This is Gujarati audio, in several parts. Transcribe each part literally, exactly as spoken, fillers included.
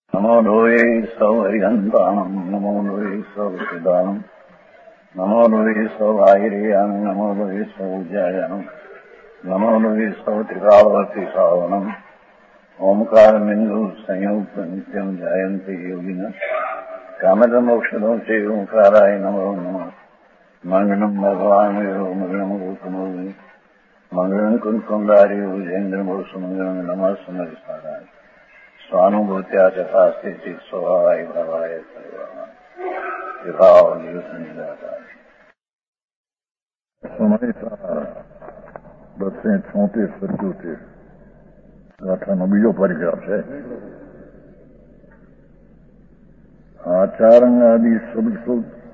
નમો લોહે સૌહરિહંતાણમ નમો લોહે સૌસિદાનમ નમો લોહે સૌઆહિર્યાન નમો લોહે સૌજ્યાયાનમ નમો લોહે સૌત્રિકાવતી સાવનમ ઓમકાર બિંદુ સંયુક્ત નિત્યમ જાયંતી યોગિન કામદમોક્ષદો છે ઓંકારાય નમો નમઃ મંગલમ ભગવાન વિરો મંગલમ ગોતમોગી મંગલમ કુંકુંદારી વિજેન્દ્રમોસુમંગલમ નમઃ સમરિસારાય સ્વાનુભૂત્યા ચકા સ્થિતિ સ્વભાવાય ભાવાય સર્વમાં વિભાવ દિવસ નિરાકાર સમરિસારા બસો છોતેર સત્યોતેર ગાથાનો બીજો પરિગ્રહ છે. આચારંગાદિ શબ્દ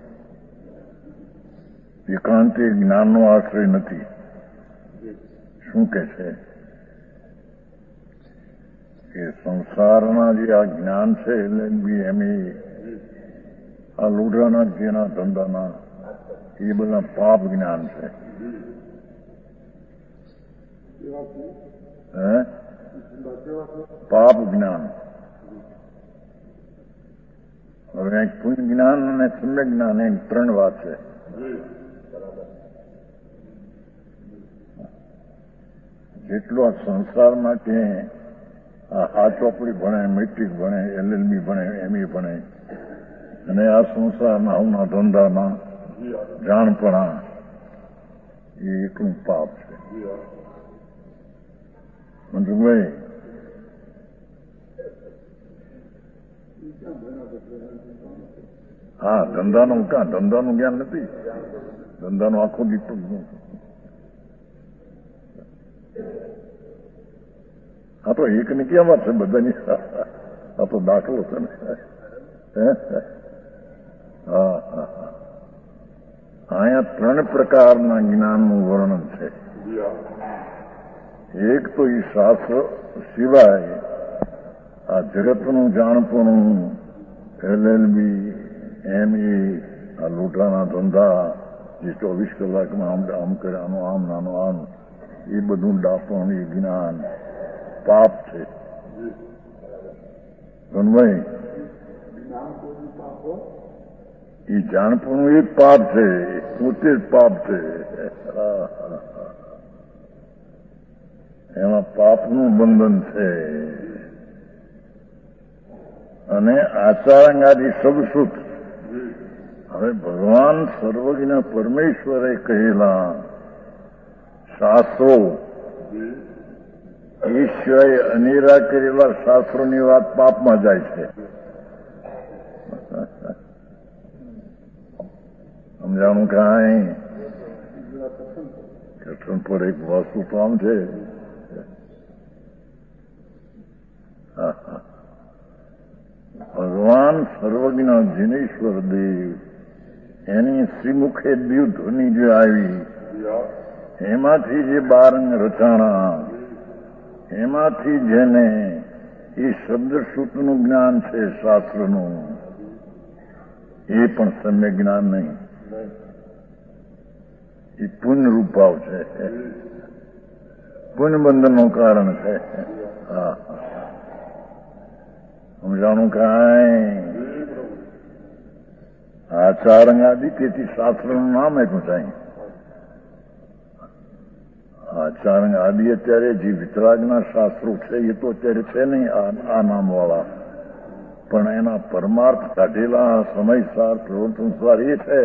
એકાંતે જ્ઞાનનો આશ્રય નથી. શું કે છે કે સંસારના જે આ જ્ઞાન છે એટલે બી એમ આ લોઢાના જેના ધંધાના એ બધા પાપ જ્ઞાન છે. હે પાપ જ્ઞાન. હવે પુણ્ય જ્ઞાન અને સમ્યક જ્ઞાન એ ત્રણ વાત છે. જેટલો આ સંસારમાં કે આ ચોપડી ભણે, મેટ્રિક ભણે, એલએલબી ભણે, એમએ ભણે અને આ સંસારના હવના ધંધામાં જાણપણા એ એટલું પાપ છે. મનસુખભાઈ, હા, ધંધાનું ક્યાં ધંધાનું જ્ઞાન નથી. ધંધાનું આખો દીપ આ તો એક ની ક્યાં વાત છે બધાની. આ તો દાખલો છે ને. હા હા અહીંયા ત્રણ પ્રકારના જ્ઞાનનું વર્ણન છે. એક તો એ શાસ્ત્ર સિવાય આ જગતનું જાણપણું, એલએલબી, એમએ, આ લોઢાના ધંધા જે ચોવીસ કલાકમાં આમ આમ કર્યાનું આમ નાનું આમ એ બધું ડાપણ એ જ્ઞાન પાપ છે. ભાઈ એ જાણપણું એ જ પાપ છે, પોતે જ પાપ છે. એમાં પાપનું બંધન છે. અને આચારંગાદિ સબસુત. હવે ભગવાન સર્વજ્ઞ પરમેશ્વરે કહેલા શાસ્ત્રો એ સિવાય અનેરા કરેલા શાસ્ત્રોની વાત પાપમાં જાય છે. સમજાણું કાંઈ કઠણ પર એક વસ્તુ તો આમ છે. ભગવાન સર્વજ્ઞ જીનેશ્વર દેવ એની શ્રીમુખે દિવ્ય ધ્વનિ જે આવી એમાંથી જે બારંગ રચાણા એમાંથી જેને એ શબ્દશ્રુતનું જ્ઞાન છે શાસ્ત્રનું એ પણ સમ્યક જ્ઞાન નહીં, એ પુણ્ય રૂપ ભાવ છે, પુણ્ય બંધનનું કારણ છે. હા સમજાણું કાંઈ આચારંગાદિ તેથી શાસ્ત્રનું નામ આપ્યું સાંઈ. આચારંગ આદિ અત્યારે જે વિતરાગના શાસ્ત્રો છે એ તો અત્યારે છે નહીં આ નામવાળા, પણ એના પરમાર્થ કાઢેલા સમયસાર પ્રવર્તનસાર એ છે.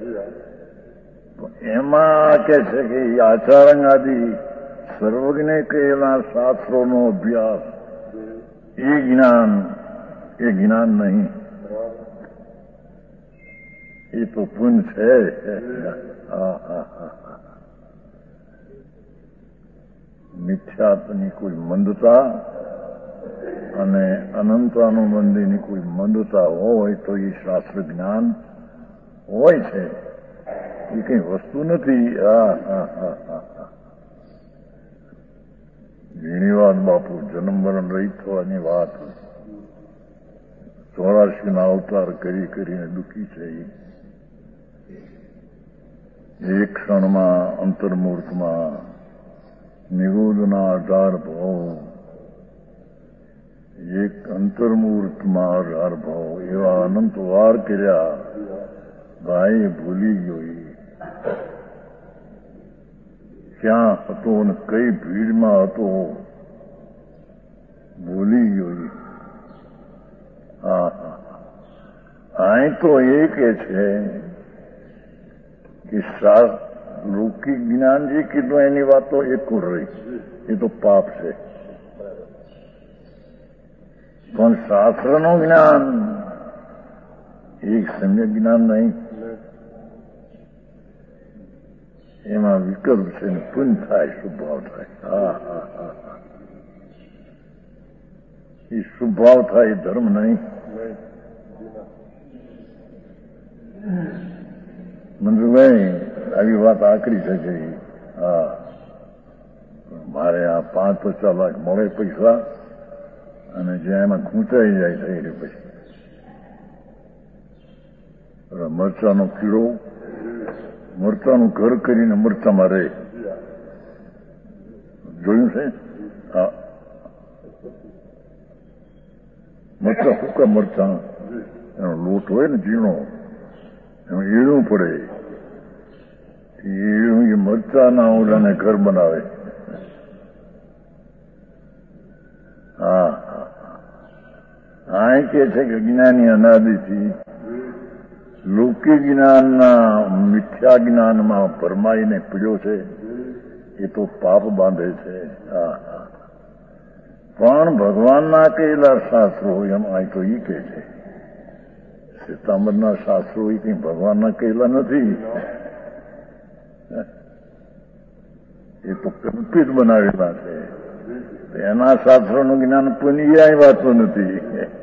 એમાં કે છે કે આચારંગ આદિ સર્વજ્ઞે કહેલા શાસ્ત્રોનો અભ્યાસ એ જ્ઞાન એ જ્ઞાન નહીં, એ તો પુણ્ય છે. હા હા હા મિથ્યાત્વની કોઈ મંદતા અને અનંતાનુબંધીની કોઈ મંદતા હોય તો એ શાસ્ત્ર જ્ઞાન હોય છે, એ કઈ વસ્તુ નથી. હા હા હા હા ઘણી વાત બાપુ જન્મ મરણ રહિત થવાની વાત. ચોરાશી ના અવતાર કરી કરીને દુઃખી છે. એક ક્ષણમાં અંતર્મૂર્ખમાં નિગોદના અઢાર ભાવ એક અંત અંતર્મૂર્તમાં હર ભાવ એવા અનંત વાર કર્યા ભાઈ ભૂલી ગયો ક્યાં હતો ને કઈ ભીડમાં હતો ભૂલી ગયો. હા અહીં તો એ કે છે કે લૌકિક જ્ઞાન જે કીધું એની વાત તો એક રહી, એ તો પાપ છે. પણ શાસ્ત્રનું જ્ઞાન એક સમ્યક જ્ઞાન નહીં, એમાં વિકલ્પ છે ને પુણ્ય થાય, શુભાવ થાય. હા હા હા હા એ શુભાવ થાય, ધર્મ નહીં. મંજુભાઈ આવી વાત આકરી છે કે હા મારે આ પાંચ પચાસ લાખ મળે પૈસા અને જ્યાં એમાં ખૂંચાઈ જાય છે એ પછી મરચાનો કીડો મરચાનું ઘર કરીને મરચામાં રહે. જોયું છે? હા મરચા સૂકા મરચા એનો લોટ હોય ને ઝીણો એમાં એળું પડે, એળું એ મરચાના ઓલાને ઘર બનાવે. હા આ કે છે કે જ્ઞાની અનાદિથી લૌકિક જ્ઞાનના મિથ્યા જ્ઞાનમાં ભરમાઈને પીડ્યો છે, એ તો પાપ બાંધે છે. હા પણ ભગવાનના કહેલા શાસ્ત્રો એમ આ તો એ કે છે, શ્વેતાંબરના શાસ્ત્રો એ કઈ ભગવાનના કહેલા નથી, એ તો કલ્પિત બનાવેલા છે. એના શાસ્ત્રોનું જ્ઞાન પુનિયાય વાતું નથી.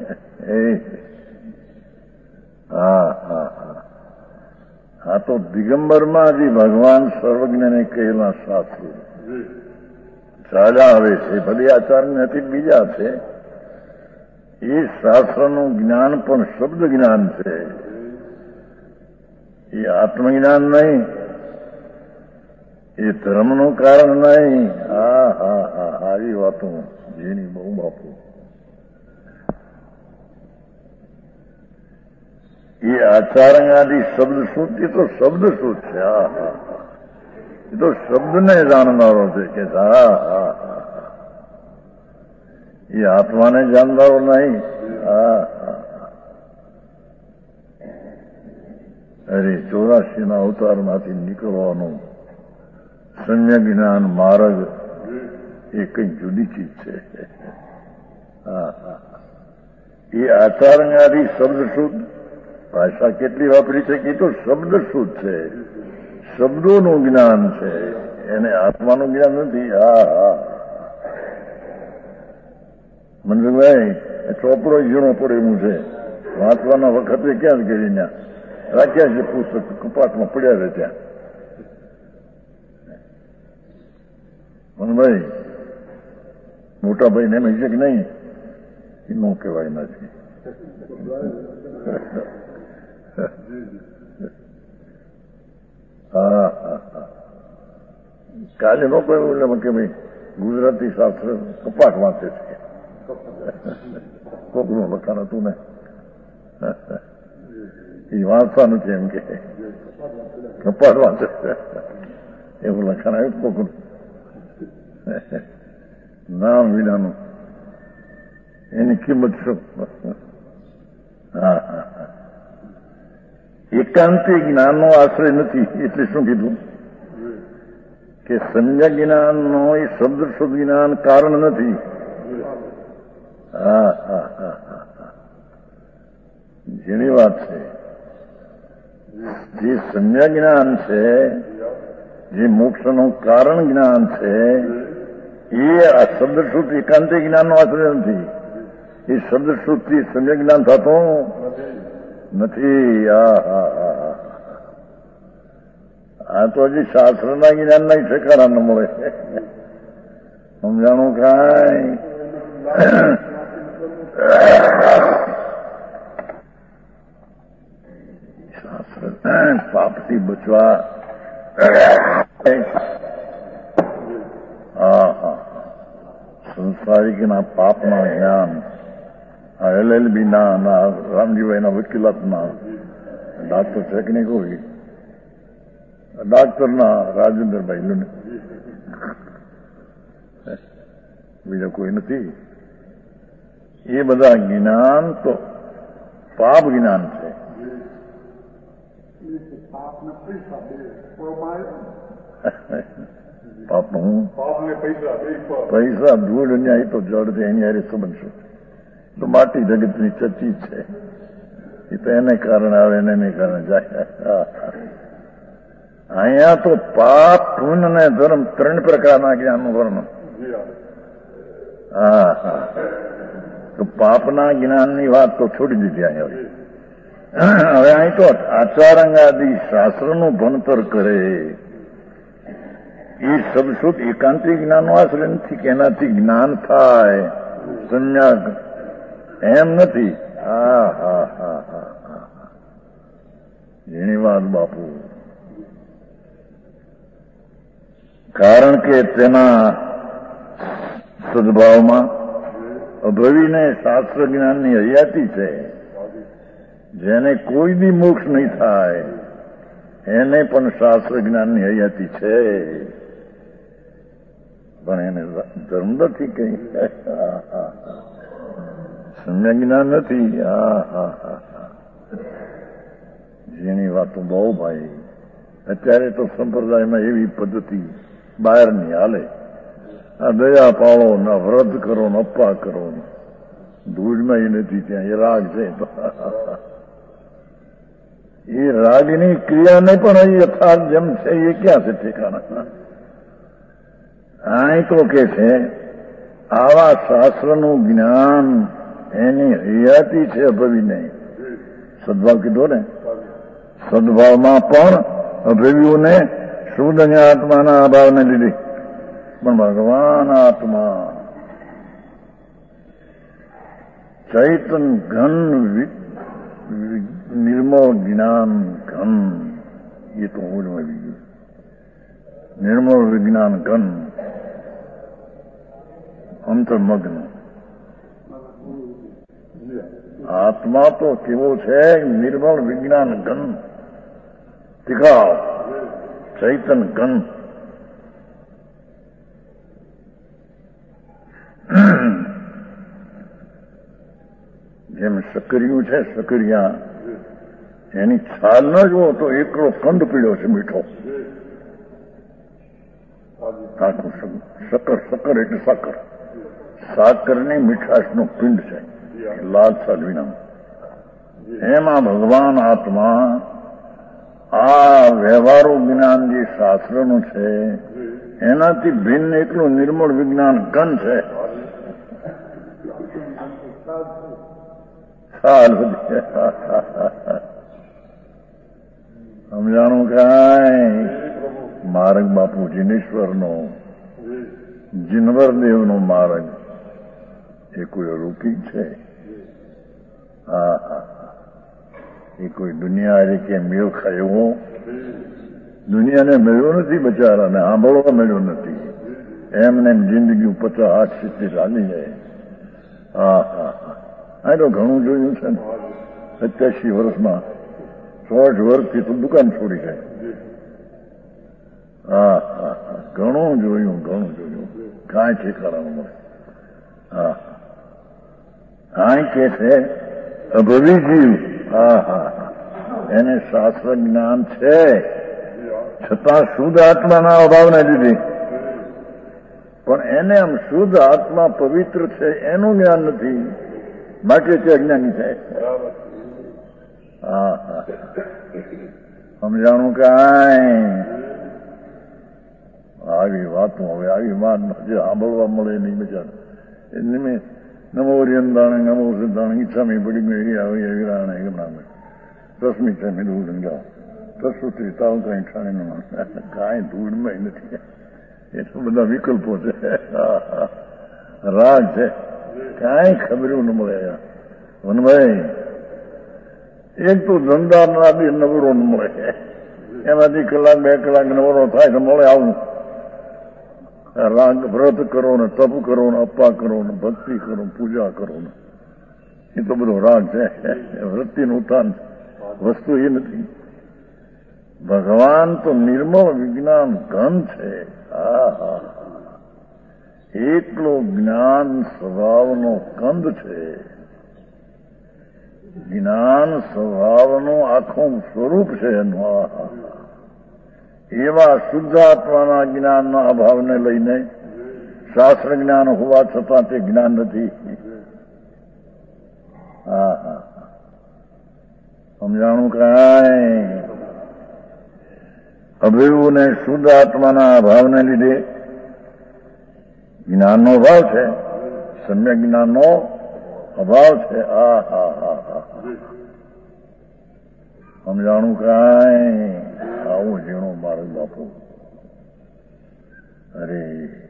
હા હા હા આ તો દિગંબરમાં જે ભગવાન સર્વજ્ઞને કહેલા શાસ્ત્રો ચાલ્યા આવે છે, ભલે આચાર નથી બીજા છે, એ શાસ્ત્રનું જ્ઞાન પણ શબ્દ જ્ઞાન છે, એ આત્મજ્ઞાન નહીં, એ ધર્મનું કારણ નહીં. હા હા હા આવી વાતો જેની બહુ બાપુ એ આચારંગાદી શબ્દ શું, એ તો શબ્દ શું છે. હા હા એ તો શબ્દને જાણનારો છે કે હા હા હા એ આત્માને જાણનારો નહીં. હા અરે ચોરાસી ના અવતારમાંથી નીકળવાનું સમ્યક જ્ઞાન માર્ગ એ કઈ જુદી ચીજ છે. હા હા એ આચારંગાદી શબ્દ શુદ્ધ ભાષા કેટલી વાપરી છે કે તો શબ્દ શુદ્ધ છે, શબ્દોનું જ્ઞાન છે, એને આત્માનું જ્ઞાન નથી. હા હા મનસુખભાઈ ચોપડો ઝીણો પડે એવું છે, વાંચવાના વખતે ક્યાં જ કરી ત્યાં રાખ્યા છે પુસ્તક, કપાટમાં પડ્યા છે ત્યાં. મનભાઈ મોટા ભાઈને એમ છે કે નહીં, એ નો કહેવાય નથી. હા હા હા કાલે નો કહ્યું એટલે કે ભાઈ ગુજરાતી શાસ્ત્ર કપાટ વાંચે છે, કોકનું લખાણ હતું ને એ વાંચતા નથી એમ કે કપાટ વાંચે છે, એવું લખાણ આવ્યું કોકનું નામ વિનાનું, એની કિંમત શું. હા હા હા એકાંતિક જ્ઞાનનો આશ્રય નથી એટલે શું કીધું કે સમ્યક જ્ઞાનનો એ શબ્દ શુદ્ધ જ્ઞાન કારણ નથી. હા હા હા હા જેની વાત છે, જે સમ્યક જ્ઞાન છે, જે મોક્ષનું કારણ જ્ઞાન છે, એ આ શબ્દ શુદ્ધ એકાંતિક જ્ઞાનનો આશ્રય નથી. એ શબ્દ શુદ્ધથી સમ્યક જ્ઞાન થતું નથી. હા હા હા આ તો હજી શાસ્ત્રના જ્ઞાનના ઠેકાણા ન મળે, સમજાણું કાંઈ. શાસ્ત્ર પાપથી બચવા. હા હા સંસારિકના પાપના જ્ઞાન આ એલ એલ બી ના ના રામજીભાઈના વકીલાતના ડાક્ટર છે કે નહીં કોઈ ડાક્ટરના રાજેન્દ્રભાઈ લુને બીજા કોઈ નથી. એ બધા જ્ઞાન તો પાપ જ્ઞાન છે. પાપનું પૈસા ધૂળ ન્યાય તો જળ છે એની હારે સંબંધ શું? તો માટી જગતની ચચી છે. એ તો એને કારણે આવે ને એને કારણે જાય. અહીંયા તો પાપ પુણ્ય અને ધર્મ ત્રણ પ્રકારના જ્ઞાનનું વર્ણન. હા હા તો પાપના જ્ઞાનની વાત તો છોડી દીધી અહીંયા. હવે અહીં તો આચારંગાદી શાસ્ત્રનું ભણતર કરે એ સબ શુદ્ધ એકાંતિક જ્ઞાનનો આશ્રય નથી કે એનાથી જ્ઞાન થાય સંજ્ઞા એમ નથી. હા હા હા હા હા એની વાત બાપુ. કારણ કે તેના સદભાવમાં અભવીને શાસ્ત્ર જ્ઞાનની હયાતી છે. જેને કોઈ બી મોક્ષ નહીં થાય એને પણ શાસ્ત્ર જ્ઞાનની હયાતી છે, પણ એને ધર્મ નથી કઈ સમ્યક જ્ઞાન નથી. હા હા હા જેની વાતો બહુ ભાઈ. અત્યારે તો સંપ્રદાયમાં એવી પદ્ધતિ બહારની હાલે. આ દયા પાળો ના વ્રત કરો ને અપ્પા કરો ને ધૂળમાં એ નથી ત્યાં એ રાગ છે. એ રાગની ક્રિયાને પણ યથાર્થ જેમ છે એ ક્યાં છે ઠેકાણા? અહીં તો કે છે આવા શાસ્ત્રનું જ્ઞાન એની હયાતી છે અભવીને. સદભાવ કીધો ને, સદભાવમાં પણ અભવ્યુને શુદ્ધ આત્માના અભાવને લીધે પણ ભગવાન આત્મા ચૈતન ઘન નિર્મળ જ્ઞાન ઘન એ તો હું જ મળી ગયું. નિર્મળ વિજ્ઞાન ઘન અંતર્મગ્ન આત્મા તો કેવો છે? નિર્મળ વિજ્ઞાન ઘન ટીકાવ ચૈતન ઘન. જેમ સકરિયું છે, સકરિયા એની છાલ ન જુઓ તો એકલો કંદ પીળો છે મીઠો. આખું સકર સકર એટલે સાકર. સાકરની મીઠાશનો પિંડ છે લાલ છાલ વિના. એમાં ભગવાન આત્મા આ વ્યવહારો જ્ઞાન જે શાસ્ત્રનું છે એનાથી ભિન્ન એટલું નિર્મળ વિજ્ઞાન ઘન છે. સમજાણું કાંઈ? માર્ગ બાપુ જીનેશ્વરનો જીનવરદેવનો માર્ગ એ કોઈ અલૌકિક છે? હા હા એ કોઈ દુનિયા કે મેળ ખાયો દુનિયાને મળ્યો નથી બચારાને, સાંભળવા મળ્યો નથી. એમને જિંદગી પચાસ આઠ સિત્તેર ચાલી જાય. હા હા હા આ તો ઘણું જોયું છે ને. સત્યાસી વર્ષમાં સોળ વર્ષથી તો દુકાન છોડી જાય. હા હા હા ઘણું જોયું ઘણું જોયું કાંઈ ઠેકાણા મળે. હા કાંઈ કે છે અભવી જીવ. હા હા હા એને શાસ્ત્ર જ્ઞાન છે છતાં શુદ્ધ આત્માના અભાવને લીધે પણ એને આમ શુદ્ધ આત્મા પવિત્ર છે એનું જ્ઞાન નથી માટે તે અજ્ઞાની થાય. હા હા સમજાણું કાંઈ? આવી વાતો હવે આવી વાત જે સાંભળવા મળે નહીં બચાર એની મેં નમો રિયંદાણે નમો સિદ્ધાણ ઈચ્છામી પડી મેળી આવી એવી રાણે ગમણા દસમી છે મેં ધૂળ ગંગા તસુત્રી તાવ કઈ ઠાણીનું કાંઈ ધૂળમાં નથી. એ તો બધા વિકલ્પો છે, રાગ છે, કાંઈ ખબરું ન મળે. વનભાઈ એક તો ધંધા ના બી નવરો ન મળે, એમાંથી કલાક બે કલાક નવરો થાય તો મળે આવું. રાગ વ્રત કરો ને તપ કરો ને અપ્પા કરો ને ભક્તિ કરો પૂજા કરો ને એ તો બધો રાગ છે, વૃત્તિનું ઉત્થાન વસ્તુ એ નથી. ભગવાન તો નિર્મળ વિજ્ઞાન ઘન છે. આહા, એકલો જ્ઞાન સ્વભાવનો કંદ છે. જ્ઞાન સ્વભાવનું આખું સ્વરૂપ છે એનું. આહા, એવા શુદ્ધાત્માના જ્ઞાનના અભાવને લઈને શાસ્ત્ર જ્ઞાન હોવા છતાં તે જ્ઞાન નથી. હા હા, સમજાણું કાંઈ? અભિવને શુદ્ધ આત્માના અભાવને લીધે જ્ઞાનનો અભાવ છે, સમ્યક જ્ઞાનનો અભાવ છે. આ હા હા હા, સમજાણું કાંઈ? આવું ઝીણું મારું બાપુ. અરે,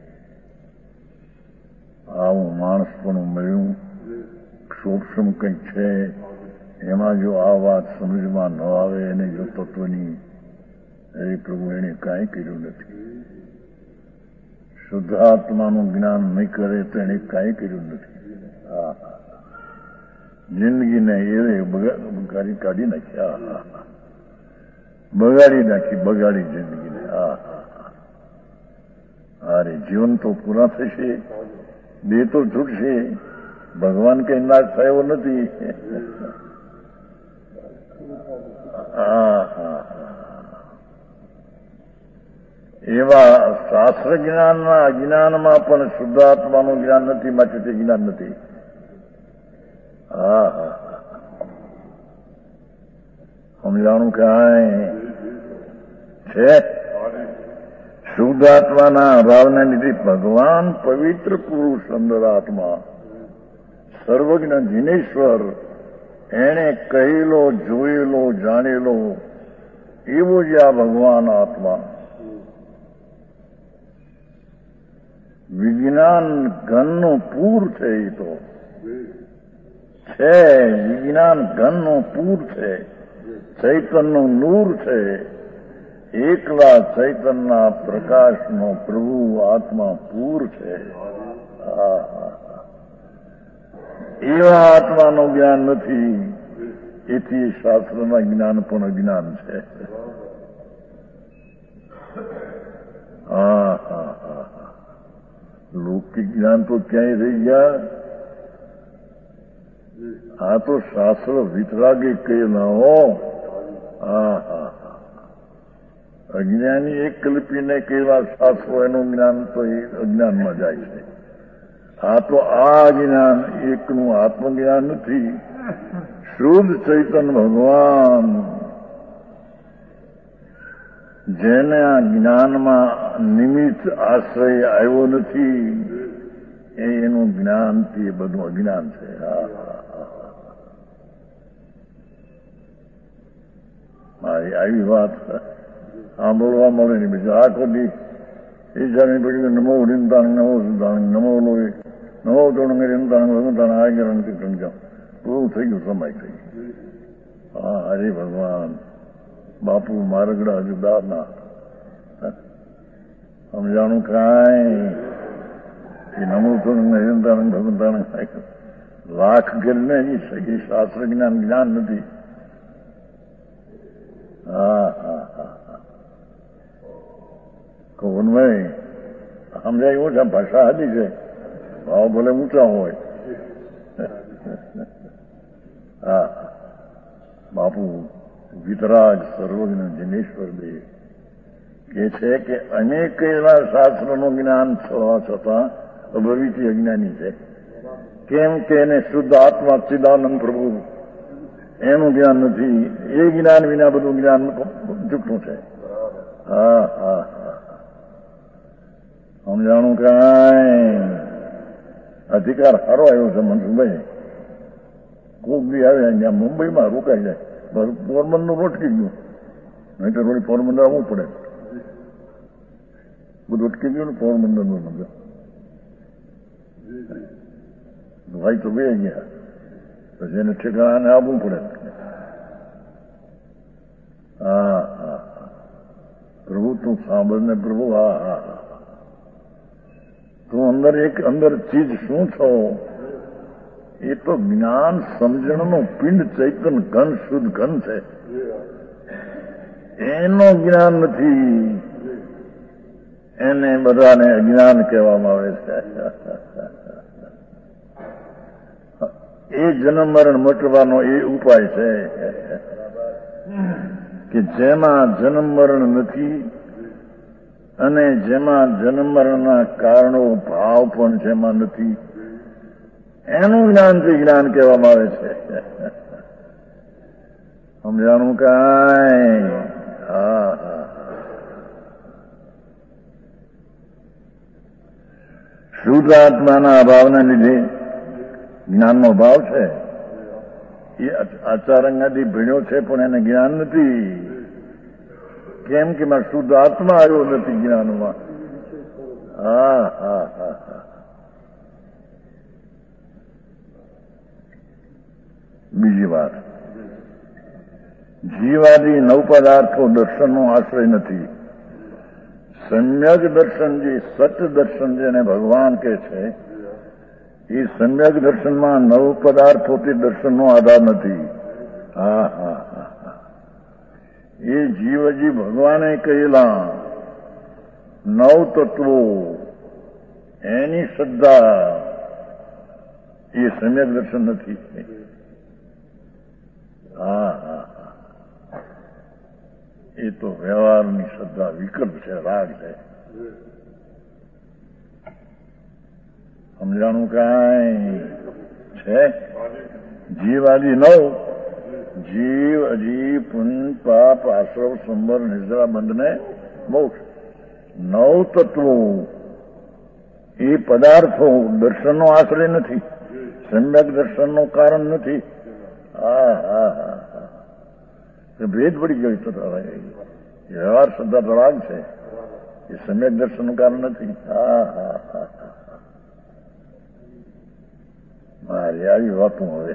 આવું માણસ પણ મળ્યું, સૂક્ષ્મ કંઈક છે. એમાં જો આ વાત સમજમાં ન આવે એને જો તત્વની, એ પ્રભુ એને કાંઈ કર્યું નથી. શુદ્ધાત્માનું જ્ઞાન નહીં કરે તો એને કાંઈ કર્યું નથી. હા, જિંદગીને એ બગાડી કાઢી નાખી. હા હા, બગાડી નાખી, બગાડી જિંદગીને. હા હા, અરે જીવન તો પૂરા થશે, દેહ તો છૂટશે, ભગવાન કઈ નાશ થયો નથી. હા હા, એવા શાસ્ત્ર જ્ઞાનના અજ્ઞાનમાં પણ શુદ્ધાત્માનું જ્ઞાન નથી, માટે તે જ્ઞાન નથી. હા હા, સમજાણું કાંઈ છે? શુદ્ધાત્માના અભાવને લીધે ભગવાન પવિત્ર પુરુષ અંદર આત્મા સર્વજ્ઞ જીનેશ્વર એણે કહેલો, જોયેલો, જાણેલો એવો જ આ ભગવાન આત્મા વિજ્ઞાન ઘનનું પૂર છે. એ તો છે, વિજ્ઞાન ઘનનું પૂર છે, ચૈતનનું નૂર છે. એકલા ચૈતનના પ્રકાશનો પ્રભુ આત્મા પૂર છે. એવા આત્માનું જ્ઞાન નથી, એથી શાસ્ત્રના જ્ઞાન પણ અજ્ઞાન છે. હા હા હા, લૌકિક જ્ઞાન તો ક્યાંય રહી ગયા. આ તો શાસ્ત્ર વિતરાગે કહેલા હો. હા હા, અજ્ઞાની એક કલ્પીને કેવા શાસ્ત્રો એનું જ્ઞાન તો એ અજ્ઞાનમાં જાય છે. આ તો આ જ્ઞાન એકનું આત્મજ્ઞાન નથી, શુદ્ધ ચૈતન ભગવાન જેને આ જ્ઞાનમાં નિમિત્ત આશ્રય આવ્યો નથી, એ એનું જ્ઞાન તે બધું અજ્ઞાન છે. મારી આવી વાત સાંભળવા મળે ને બીજું આખો દી એ જાણી પડી નમો રીમતાણ નમો સુધાણ નમો લોહી નમો તોણ રીમતાણ ભગવતાણ આગરણ સમજાવ પૂરું થઈ ગયું, સમય થઈ ગયું. હા, હરે ભગવાન બાપુ મારગડા જુદારના સમજાણું કાંઈ? એ નમો તોણ રીમતાણ ભગવતાણ લાખ કરીને એ શાસ્ત્ર જ્ઞાન જ્ઞાન નથી. હા હા હા, કોનભાઈ સમજાય એવું છે, ભાષા હતી છે, ભાવ ભલે ઊંચા હોય. હા, બાપુ વિતરાગ સર્વજ્ઞ જિનેશ્વર દેવ કે છે કે અનેક એવા શાસ્ત્રનું જ્ઞાન થવા છતાં અભવિથી અજ્ઞાની છે. કેમ કે એને શુદ્ધ આત્મા ચિદાનંદ પ્રભુ એનું જ્ઞાન નથી. એ જ્ઞાન વિના બધું જ્ઞાન જુઠ્ઠું છે. હા હા હા, સમજાણું કાંઈ? અધિકાર સારો આવ્યો છે મનસુખભાઈ. કોક બી આવે ત્યાં મુંબઈમાં રોકાઈ જાય, પોરબંદર અટકી ગયું, નહીં તો થોડી પોરબંદર આવવું પડે. બધું અટકી ગયું ને પોરબંદરનું નગર. ભાઈ તો બે ગયા, પછી એને ઠેકાણે આવવું પડે. હા હા, પ્રભુ તું સાંભળ ને પ્રભુ. હા હા હા, તું અંદર એક અંદર ચીજ શું છો એ તો જ્ઞાન સમજણનો પિંડ ચૈતન ઘન શુદ્ધ ઘન છે. એનો જ્ઞાન નથી, એને બધાને અજ્ઞાન કહેવામાં આવે છે. એ જન્મ મરણ મટવાનો એ ઉપાય છે કે જેમાં જન્મ મરણ નથી અને જેમાં જન્મ મરણના કારણો ભાવ પણ જેમાં નથી, એનું જ્ઞાન છે, જ્ઞાન કહેવામાં આવે છે. સમજાણું કાંઈ? હા હા. શુદ્ધ આત્માના અભાવના લીધે જ્ઞાનનો ભાવ છે. એ આચારંગાથી ભીણ્યો છે પણ એને જ્ઞાન નથી. કેમ કે મારે શુદ્ધ આત્મા આવ્યો નથી જ્ઞાનમાં. હા હા હા હા. બીજી વાત, જીવાદી નવ પદાર્થો દર્શનનો આશ્રય નથી. સમ્યક દર્શન, જે સત દર્શન જેને ભગવાન કહે છે, એ સમ્યક દર્શનમાં નવ પદાર્થોથી દર્શનનો આધાર નથી. હા હા હા હા. એ જીવજી ભગવાને કહેલા નવ તત્વો, એની શ્રદ્ધા એ સમ્યક દર્શન નથી. હા હા હા. એ તો વ્યવહારની શ્રદ્ધા વિકલ્પ છે, રાગ છે. સમજાણું કાંઈ છે? જીવાદી નવ, જીવ અજીવ પુન પાપ આશ્રવ સંબર નિદ્રા બંધને મોક્ષ, નવ તત્વો એ પદાર્થો દર્શનનો આશ્રય નથી, સમ્યક દર્શનનું કારણ નથી. હા હા હા હા. ભેદ પડી ગયો તો વ્યવહાર શ્રદ્ધા તો રાગ છે, એ સમ્યક દર્શનનું કારણ નથી. હા હા હા. મારી આવી વાતું હવે.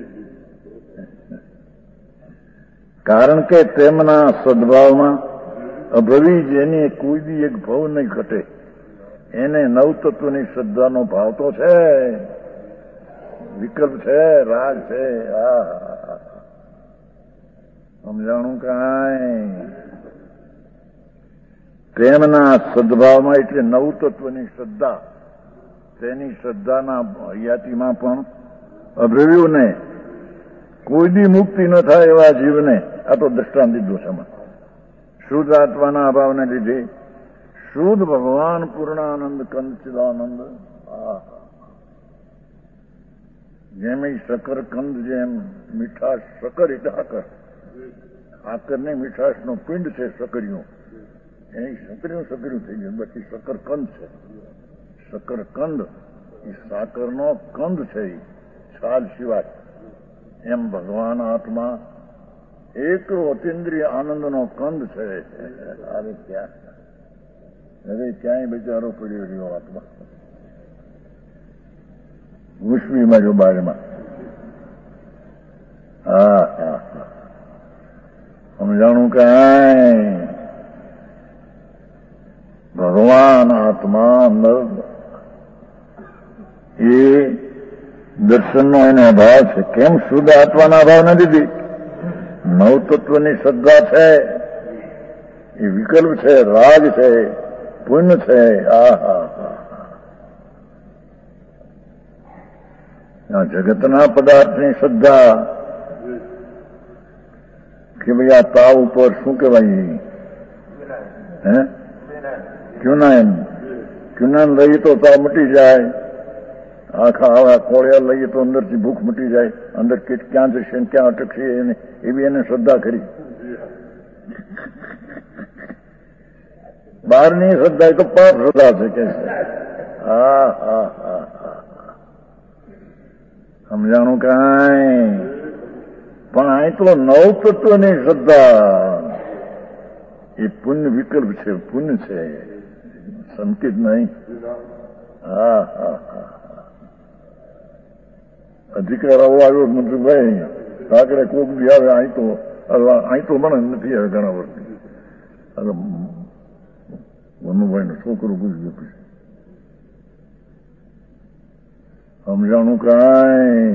કારણ કે તેમના સદભાવમાં અભવી જેની કોઈ દી એક ભાવ નહીં ઘટે, એને નવ તત્વની શ્રદ્ધાનો ભાવ તો છે, વિકલ્પ છે, રાગ છે. હા સમજાણું કાંઈ? તેમના સદભાવમાં એટલે નવ તત્વની શ્રદ્ધા, તેની શ્રદ્ધાના હયાતીમાં પણ અભ્રવ્યુને કોઈ દી મુક્તિ ન થાય એવા જીવને, આ તો દ્રષ્ટાંત દીધું છે. શુદ્ધ આત્માના અભાવને લીધે શુદ્ધ ભગવાન પૂર્ણાનંદ કંદચિદાનંદ, જેમ શકર કંદ, જેમ મીઠાશ શકર એટલે આકર, આકરને મીઠાશનો પિંડ છે શકરિયું, એની શકરિયું શકરિયું થઈ ગયું, પછી શકર કંદ છે. શકરકંદ એ સાકરનો કંદ છે, છાલ સિવાય. એમ ભગવાન આત્મા એકલો અતિન્દ્રિય આનંદનો કંદ છે. અરે ક્યાં અરે ક્યાંય બિચારો પડ્યો રહ્યો આત્મા, મુશ્વીમાં જો બારમાં. હા હા હા. સમજાણું કાંઈ? ભગવાન આત્મા અંદર એ દર્શનનો એને અભાવ છે. કેમ? શુદ્ધ આત્માના અભાવ નથી દીધી. નવ તત્વની શ્રદ્ધા છે, એ વિકલ્પ છે, રાગ છે, પુણ્ય છે. આ હા હા. જગતના પદાર્થની શ્રદ્ધા કે ભાઈ આ તાવ ઉપર શું કહેવાય, હે ક્યુનાયન, ક્યુનાન લઈએ તો તાવ મટી જાય. આખા આવા કોળિયા લઈએ તો અંદરથી ભૂખ મટી જાય, અંદર ક્યાં જશે ક્યાં અટકશે એવી એને શ્રદ્ધા કરી. બહારની શ્રદ્ધા એ તો પાપ શ્રદ્ધા છે કે છે. હા હા હા હા. સમજાણું કાંઈ? પણ અહીં તો નવ તત્વની શ્રદ્ધા એ પુણ્ય વિકલ્પ છે, પુણ્ય છે, સંકેત નહીં. હા હા હા. અધિકાર આવો આવ્યો મંત્રીભાઈ, કાકડે કોક બી આવે, અહીં તો અહીં તો મને નથી આવે ઘણા વર્ષથી. મનુભાઈ નો છોકરો પૂછ્યું, સમજાણું કાંઈ?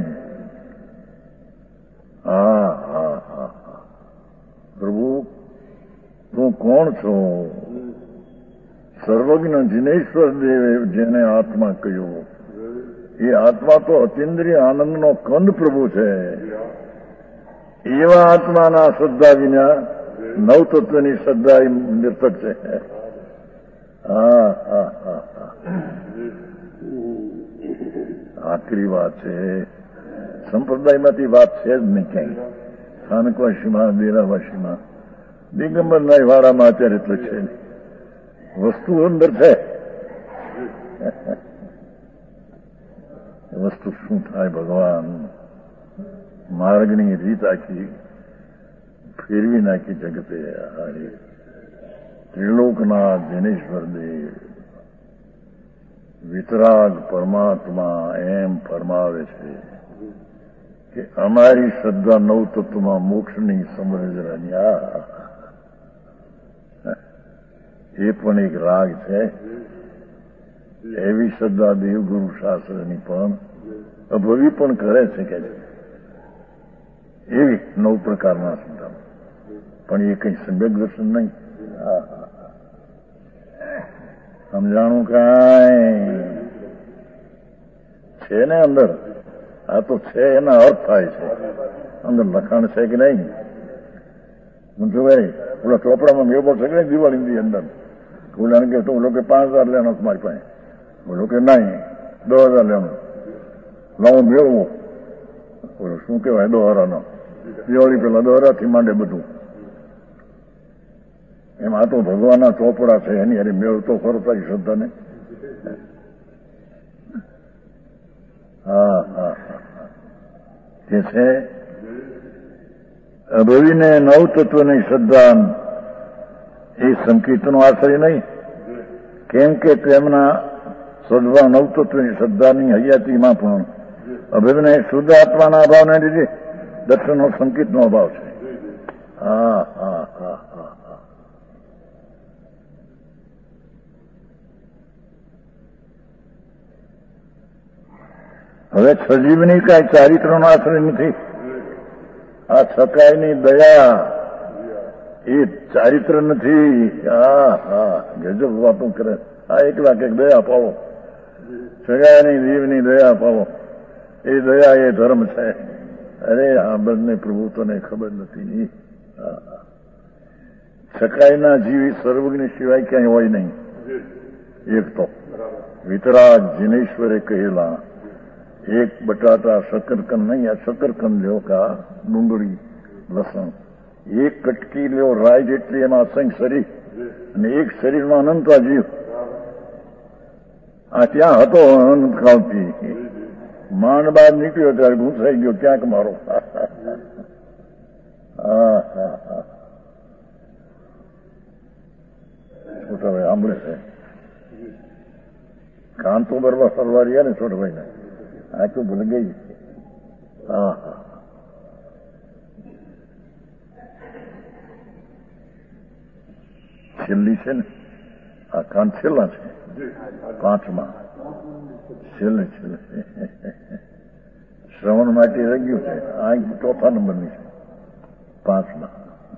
હા હા હા હા પ્રભુ તું કોણ છો? સર્વજ્ઞ જિનેશ્વર દેવે જેને આત્મા કહ્યો, એ આત્મા તો અતિન્દ્રિય આનંદનો કંદ પ્રભુ છે. એવા આત્માના શ્રદ્ધા વિના નવતત્વની શ્રદ્ધા એ નિર્થક છે. હા હા હા હા આખરી વાત છે. સંપ્રદાયમાંથી વાત છે જ નહીં ક્યાંય. સ્થાનકવાસીમાં, દેરાવાસીમાં, દિગંબરના વાળામાં અત્યારે એટલે છે. વસ્તુ અંદર છે. વસ્તુ શું થાય ભગવાન? માર્ગની રીત આખી ફેરવી નાખી જગતે. હારી ત્રિલોકનાથ જિનેશ્વર દેવ વિતરાગ પરમાત્મા એમ ફરમાવે છે કે અમારી શ્રદ્ધા નવ તત્વમાં મોક્ષની સમજ રહ્યા. એ પણ એક રાગ છે. એવી શ્રદ્ધા દેવગુરુ શાસ્ત્રની પણ અભવી પણ કરે છે કે એવી નવ પ્રકારના શ્રદ્ધા, પણ એ કઈ સમ્યક દર્શન નહીં. સમજાણું કાંઈ? છે ને અંદર. આ તો છે એના અર્થ થાય છે. અંદર લખાણ છે કે નહીં? સમજો ભાઈ, ઓલા ચોપડામાં મેળવો છે કે નહીં દિવાળીની અંદર? ઓલાને કે ઓલો કે પાંચ હજાર લેવાનો મારી પાસે, ઓલો કે નહીં દસ હજાર લેવાનો. લાવો મેળવો. ઓલો શું કહેવાય દોહરાનો? દિવાળી પેલા દોહરાથી માંડે બધું. એમ આ તો ભગવાનના ચોપડા છે, એની અરે મેળવતો ખરો તારી શ્રદ્ધાને. હા હા હા તે છે અભવીને નવ તત્વની શ્રદ્ધા. એ સંકીર્તનો આશ્રય નહીં. કેમ કે તેમના સદવા નવ તત્વની શ્રદ્ધાની હયાતીમાં પણ અભિનય શુદ્ધ આત્માના અભાવને લીધે દર્શનનો સંકેતનો અભાવ છે. હા હા હા હા હા હવે સજીવની કાંઈ ચારિત્રનો આશ્રય નથી. આ છકાયની દયા એ ચારિત્ર નથી. હા હા ગજબ વાતો કરે. આ એક લાખ એક દયા પાવો. છકાયની જીવની દયા પાવો. એ દયા એ ધર્મ છે. અરે આ બંને પ્રભુ તને ખબર નથી. છકાયના જીવ સર્વજ્ઞ સિવાય ક્યાંય હોય નહીં. એક તો વિતરાગ જિનેશ્વરે કહેલા એક બટાટા શકરકંદ નહીં, આ શકરકંદ લ્યો કા ડુંગળી લસણ, એક કટકી લ્યો રાય જેટલી એમાં અસંખ્ય શરીર, અને એક શરીરમાં અનંત જીવ. આ ત્યાં હતો અનંત ખાવતી. માંડ બહાર નીકળ્યો ત્યારે ઘૂંસાઈ ગયો ક્યાંક મારો. હા હા હા છોટા ભાઈ સાંભળે છે. કાન તો બરવા ફરવા રહ્યા ને છોટા ભાઈ ને. આ તો ભૂલ ગઈ. હા હા છેલ્લી છે ને આ કાન છેલ્લા છે. પાંચમાં છેલ્લે છેલ્લે શ્રવણ માટે રહી ગયું છે. આ ચોથા નંબરની છે. પાંચમાં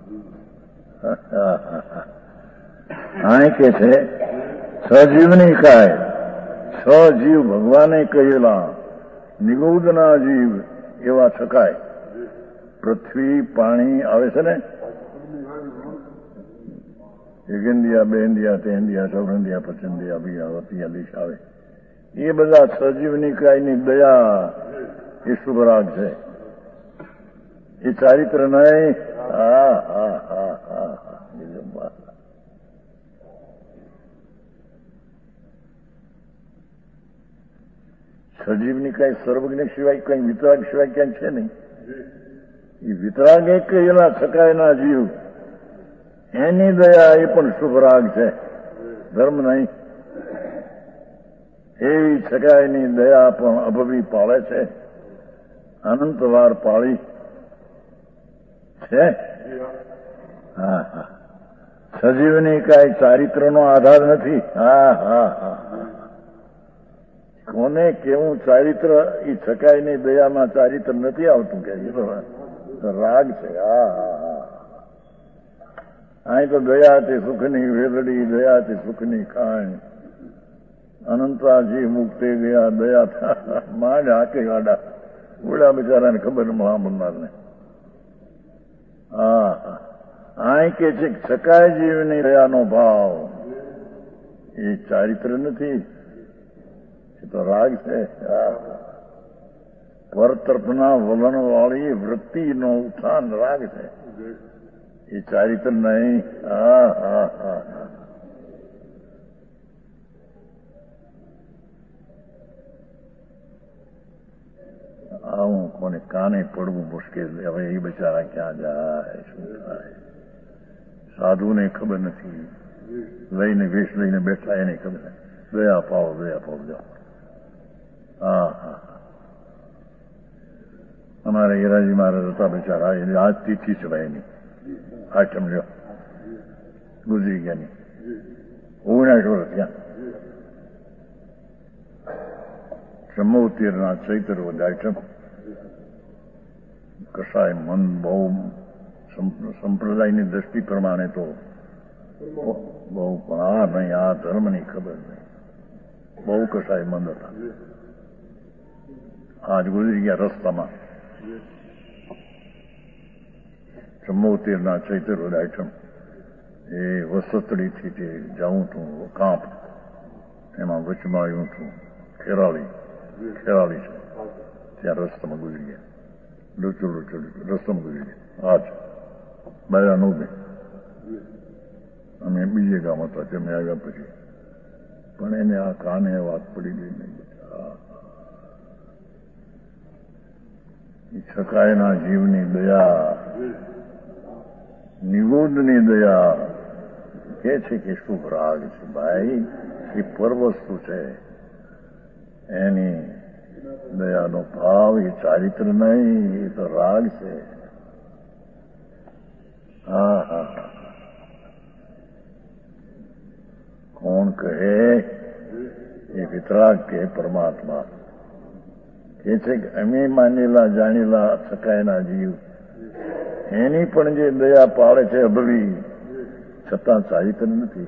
આ કે છે સજીવની કાય છ જીવ ભગવાને કહેલા નિગોદના જીવ એવા છકાય. પૃથ્વી પાણી આવે છે ને, એકંદિયા બેંદિયા તેંદિયા સૌરંદિયા પચંદિયા અભિયાવતિયા દિશ આવે. એ બધા સજીવની કાયની દયા એ શુભરાગ છે. એ ચારિત્ર નહીં. હા હા હા હા હા સજીવની કઈ સર્વજ્ઞ સિવાય કઈ વિતરાગ સિવાય ક્યાંય છે નહીં. એ વિતરાગ એક એના છકાયના જીવ એની દયા એ પણ શુભરાગ છે, ધર્મ નહીં. એવી છકાયની દયા પણ અભવી પાળે છે. અનંતવાર પાળી છે. હા હા સજીવની કાંઈ ચારિત્રનો આધાર નથી. હા હા હા કોને કેવું ચારિત્ર એ છકાય નહીં, દયામાં ચારિત્ર નથી આવતું કે રાગ છે. હા હા હા અહીં તો દયાથી સુખની વેલડી, દયાથી સુખની ખાણ, અનંતાજી મુક્તે ગયા દયા માંડ હાકે ગાડા. ઓલા બિચારાને ખબર મહામંદારને. હા અહીં કે છે છકાય જીવની દયાનો ભાવ, એ ચારિત્ર નથી, એ તો રાગ છે. પરતર્પના વલણ વાળી વૃત્તિનો ઉત્થાન રાગ છે, એ ચારિત્ર નહીં. હા હા હા આવું કોને કાને પડવું મુશ્કેલ. હવે એ બિચારા ક્યાં જાય, શું થાય? સાધુને ખબર નથી, લઈને વેશ લઈને બેઠા એને ખબર નથી. દયા પાવો, દયા પાવો જાઓ. હા હા અમારે હીરાજી મહારાજ હતા બિચારા, એને આજ તિથિ છે ભાઈની આઠમ લ્યો ગુજરી ગયાની ઓગણાઠ વર્ષ ત્યાં ચમોતેરના ચૈત્ર આઠમ. કસાય મન બહુ સંપ્રદાયની દ્રષ્ટિ પ્રમાણે તો બહુ, પણ આ નહીં, આ ધર્મની ખબર નહીં, બહુ કસાય મંદ હતા. આજ ગુજરી ગયા રસ્તામાં. ચમોતેરના ચૈત્ર આઠમ એ વસતડીથી તે જાઉં છું કાંપ, એમાં વચમાં આવ્યું છું ખેરાળી. ખેરાળી છે ત્યાં રસ્તામાં ગુજરી ગયા, લૂચું લૂચું રસ્તામાં ગુજરી ગયા. આજ બાયા નો બે અમે બીજે ગામ હતા, તેમને આવ્યા પછી પણ એને આ કાને વાત પડી ગઈ નહીં. છકાયના જીવની દયા, નિગોદની દયા કે છે કે શુભ રાગ છે ભાઈ, એ પરવસ્તુ છે. એની દયાનો ભાવ એ ચારિત્ર નહીં, એ તો રાગ છે. હા હા હા કોણ કહે એ વિતરાગ કે પરમાત્મા કે છે કે અમે માનેલા જાણેલા છકાયના જીવ, એની પણ જે દયા પાડે છે અભવી, છતાં ચારિત્ર નથી.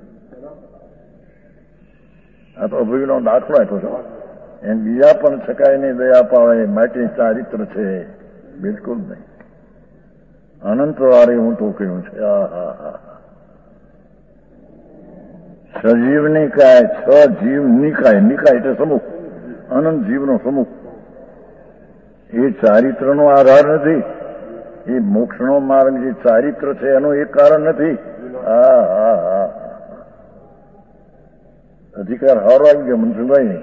આ તો અભવીનો દાખલો આપ્યો છે. એમ બીજા પણ છકાયની દયા પાડે માટે ચારિત્ર છે? બિલકુલ નહીં. અનંત વારે હું તો કહ્યું છે. હા હા હા સજીવ નિકાય, છ જીવ નિકાય, નિકાય એટલે સમૂહ, અનંત જીવનો સમૂહ. એ ચારિત્રનો આધાર નથી, એ મોક્ષનો માર્ગ જે ચારિત્ર છે એનું એક કારણ નથી. હા હા હા અધિકાર હારો આવી ગયો મનસુખભાઈ.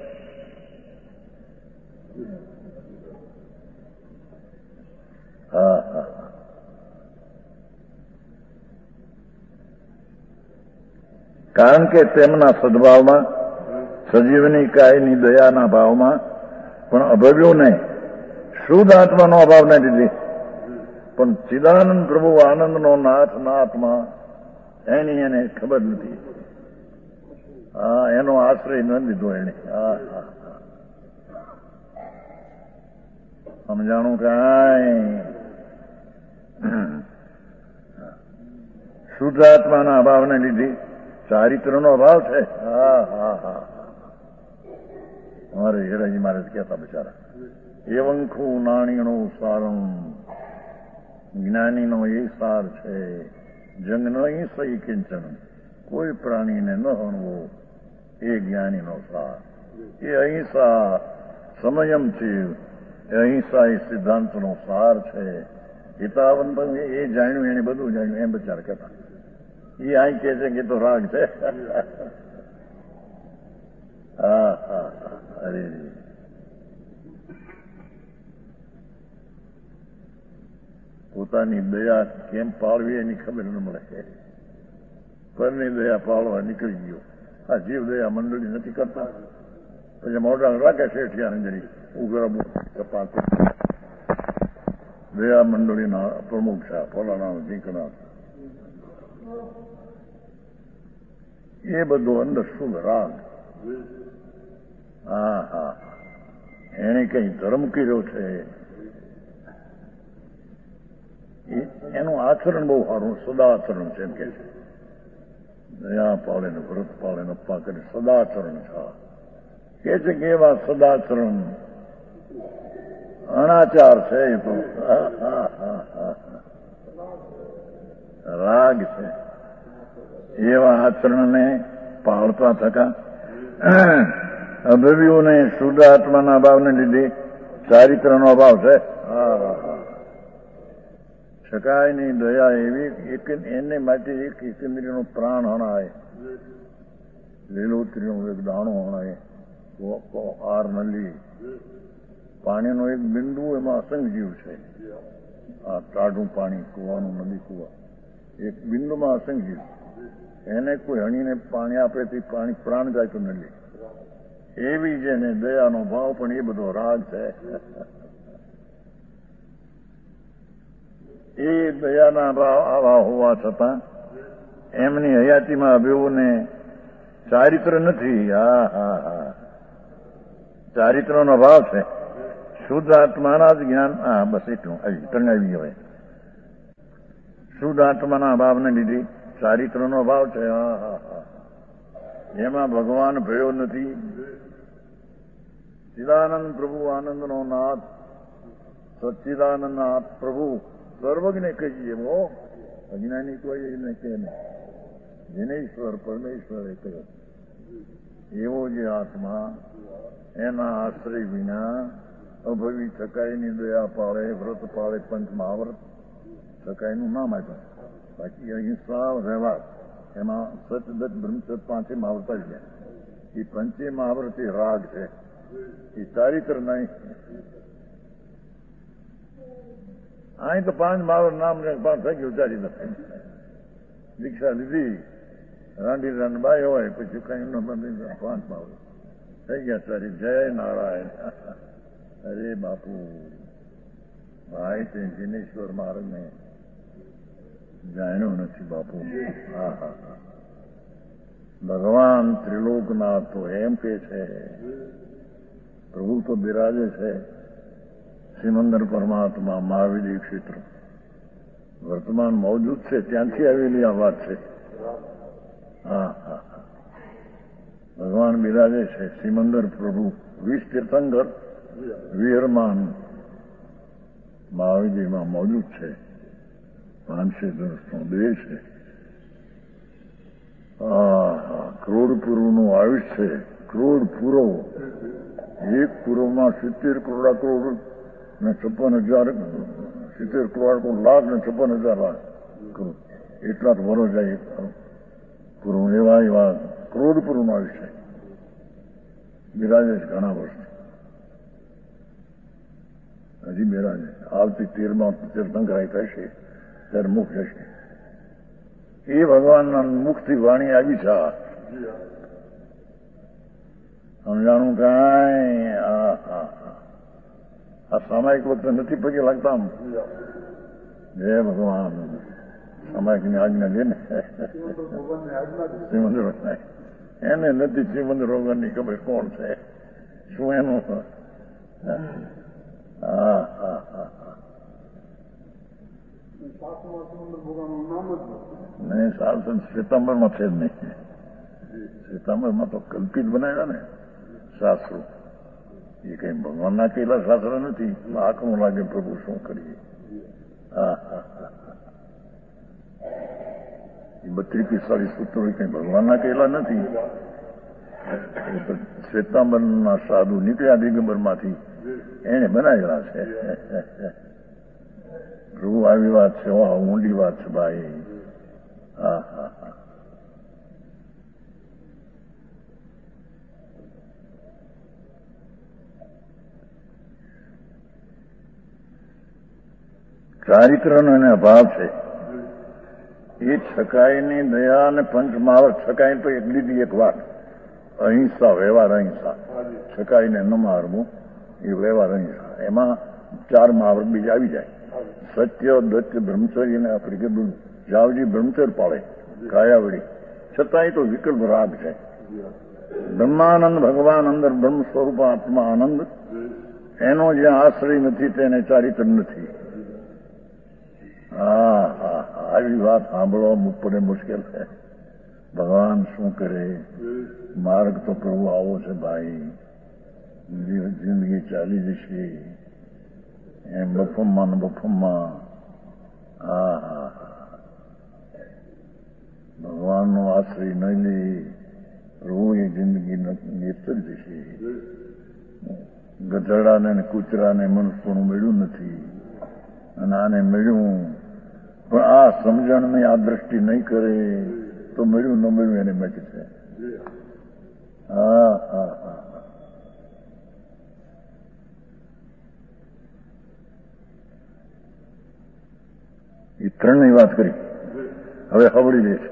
હા હા કારણ કે તેમના સદભાવમાં, સજીવની કાયની દયાના ભાવમાં પણ અભવ્યું નહીં, શુદ્ધ આત્માનો અભાવ નહીં દીધી, પણ ચિદાનંદ પ્રભુ આનંદનો નાથ નાથમાં એની એને ખબર નથી. હા એનો આશ્રય ન લીધો એને. હા હા સમજાણું કાંઈ? શુદ્ધ આત્માના અભાવને લીધી ચારિત્રનો અભાવ છે. હા હા હા અમારે હીરાજી મહારાજ કહેતા બિચારા, એવંખુ નાણીનો સારમ, જ્ઞાનીનો એ સાર છે. જંગ નહીં સહી કિંચન, કોઈ પ્રાણીને ન હણવો એ જ્ઞાનીનો સાર. એ અહિંસા સમયમ છે, એ અહિંસા એ સિદ્ધાંતનો સાર છે. હિતાવન એ જાણ્યું, એને બધું જાણ્યું એમ બચાર કહેતા. એ અહીં કે છે કે તો રાગ છે. હા હા અરે પોતાની દયા કેમ પાળવી એની ખબર ન મળે. પરની દયા પાળવા નીકળી ગયો. આ જીવ દયા મંડળી નથી કરતા, પછી મોઢા રાખે શેઠિયાને જરી ઉઘરા કપાસ. દયા મંડળીના પ્રમુખ છે ફલાણા ઢીંકણા. એ બધું અંદર શુભ રાગ. હા હા એને કઈ ધર્મ કર્યો છે એનું આચરણ બહુ સારું સદાચરણ છે એમ કે છે. દયા પાળે ને વ્રત પાળે ને અપ્પા કરે સદાચરણ છે કે છે કે એવા સદાચરણ અનાચાર છે એ તો રાગ છે. એવા આચરણને પાળતા થકા અભવ્યોને શુદ્ધ આત્માના અભાવને લીધે ચારિત્રનો અભાવ છે. શકાયની દયા એવી એક એને માટે એક એકંદરીનો પ્રાણ હણાય, લીલોતરીનો એક દાણો હણાય, આર નલી પાણીનો એક બિંદુ એમાં અસંગ જીવ છે. આ ટાઢું પાણી કુવાનું નદી કુવા એક બિંદુમાં અસંગ જીવ એને કોઈ હણીને પાણી આપે તે પાણી પ્રાણ જાય તો નલી એવી જેને દયાનો ભાવ પણ એ બધો રાગ છે. એ દયાના ભાવ આવા હોવા છતાં એમની હયાતીમાં અભિયોને ચારિત્ર નથી. હા હા હા ચારિત્રનો ભાવ છે. શુદ્ધ આત્માના જ જ્ઞાન હા બસ એટલું આવી ટંગાવી હવે શુદ્ધ આત્માના ભાવને લીધે ચારિત્રનો ભાવ છે. હા હા હા એમાં ભગવાન ભયો નથી. ચિદાનંદ પ્રભુ આનંદનો નાથ સચ્ચિદાનંદ નાથ પ્રભુ સર્વજ્ઞ કહીએ હો અજ્ઞાની કોઈ એને કે નહીં. જેને ઈશ્વર પરમેશ્વર એ કહ્યો એવો જે આત્મા એના આશ્રય વિના અભવી છકાઈની દયા પાળે વ્રત પાળે પંચ મહાવ્રત છકાઈનું નામ આપ્યું. બાકી અહિંસા વ્યવહાર એમાં સત દત્ત બ્રહ્મચર્ય પાંચે મહાવ્રત આવી ગયા. એ પંચે મહાવ્રત એ રાગ છે એ ચારિત્ર નહીં. અહીં તો પાંચ મહાવ્રત નામ પાંચ થઈ ગયું ચારિત્ર. દીક્ષા લીધી રાંડી રાનબાઈ હોય પછી કઈ ન બંધ પાંચ મહાવ્રત થઈ ગયા ચારી. જય નારાયણ. અરે બાપુ ભાઈ તે જીનેશ્વર મહારાજને જાણ્યો નથી બાપુ. હા હા હા ભગવાન ત્રિલોકનાથ તો એમ કે છે પ્રભુ તો બિરાજે છે સિમંદર પરમાત્મા મહાવીર ક્ષેત્ર વર્તમાન મોજૂદ છે ત્યાંથી આવેલી આ વાત છે. હા હા હા ભગવાન બિરાજે છે સિમંદર પ્રભુ વીસ તીર્થંકર વિહરમાન મહાવીરમાં મોજૂદ છે. પાંચસો વર્ષનો દેહ છે. કરોડ પૂર્વનું આયુષ છે. કરોડ પૂર્વ એક પૂર્વમાં સિત્તેર કરોડ કરોડ ને છપ્પન હજાર સિત્તેર કરોડ લાખ ને છપ્પન હજાર લાખ કરોડ એટલા જ વરો જાય પૂર્વ એવા એવા કરોડ પૂર્વનું આયુષ છે. બિરાજે છે ઘણા વર્ષ હજી બિરાજે. આવતી તેરમાં તીર્થંકરાય થશે ત્યારે મુખ જશે. એ ભગવાનના મુખથી વાણી આવી છે. સમજાણું કાંઈ આ આ સામાયિક વખતે નથી પગે લાગતા. આમ જય ભગવાન સામાયિકની આજ્ઞા લે ને શ્રીમંદર એને નથી શ્રીમંદર રોગનની ખબર કોણ છે શું એનું. હા હા હા નહીં સારું શ્વેતાંબરમાં છે જ નહીં. શ્વેતાંબરમાં તો કલ્પિત બનાવ્યા ને શાસ્ત્રો. એ કઈ ભગવાનના કહેલા શાસ્ત્ર નથી. આંખનું લાગે પ્રભુ શું કરીએ. હા હા હા એ બત્રીસ પિસ્તાળીસ સૂત્રો કઈ ભગવાનના કહેલા નથી. શ્વેતાંબરના સાધુ નીકળ્યા દિગંબરમાંથી એને બનાવેલા છે. પ્રભુ આવી વાત છે. ઊંડી વાત છે ભાઈ. હા હા હા ચારિત્રનો એને અભાવ છે. એ છકાઈની દયા અને પંચ મહાવર છકાઈ તો એક લીધી એક વાત અહિંસા વ્યવહાર અહિંસા છકાઈને ન મારવું એ વ્યવહાર અહિંસા. એમાં ચાર મહાવર બીજા આવી જાય. સત્ય દત્ય બ્રહ્મચર્ય ને આપણે કીધું જાવજી બ્રહ્મચર્ય પાળે કાયાવડી છતાંય તો વિકલ્પ રાગ છે. બ્રહ્માનંદ ભગવાન અંદર બ્રહ્મ સ્વરૂપ આત્મા આનંદ, એનો જ્યાં આશ્રય નથી તેને ચારિત્ર નથી. હા હા આવી વાત સાંભળવા બપોરે મુશ્કેલ છે. ભગવાન શું કરે? માર્ગ તો પ્રભુ આવો છે ભાઈ, જિંદગી ચાલી જશે એમ બફમમાં ને બફમમાં. હા હા ભગવાનનો આશ્રય નહીં લે રોજ જિંદગી નિસ્તર જશે. ગધેડાને ને કૂતરાને મનુષ્યનું મળ્યું નથી અને આને મળ્યું, પણ આ સમજણની આ દ્રષ્ટિ નહીં કરે તો મળ્યું ન મળ્યું એને મેચ છે. હા હા હા એ ત્રણની વાત કરી. હવે ખબડી દે છે.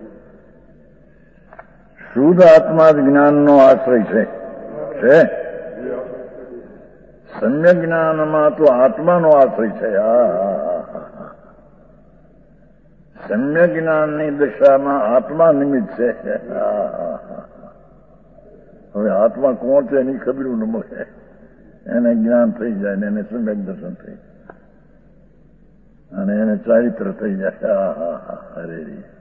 શુદ્ધ આત્મા જ જ્ઞાનનો આશ્રય છે. છે સમ્યક જ્ઞાનમાં તો આત્માનો આશ્રય છે. હા હા હા સમ્યક જ્ઞાનની દશામાં આત્મા નિમિત્ત છે. હા હા હા હવે આત્મા કોણ છે એની ખબર ન મળે, એને જ્ઞાન થઈ જાય ને એને સમ્યક દર્શન થઈ અને એને ચારિત્ર થઈ જાય. હા હા હા અરે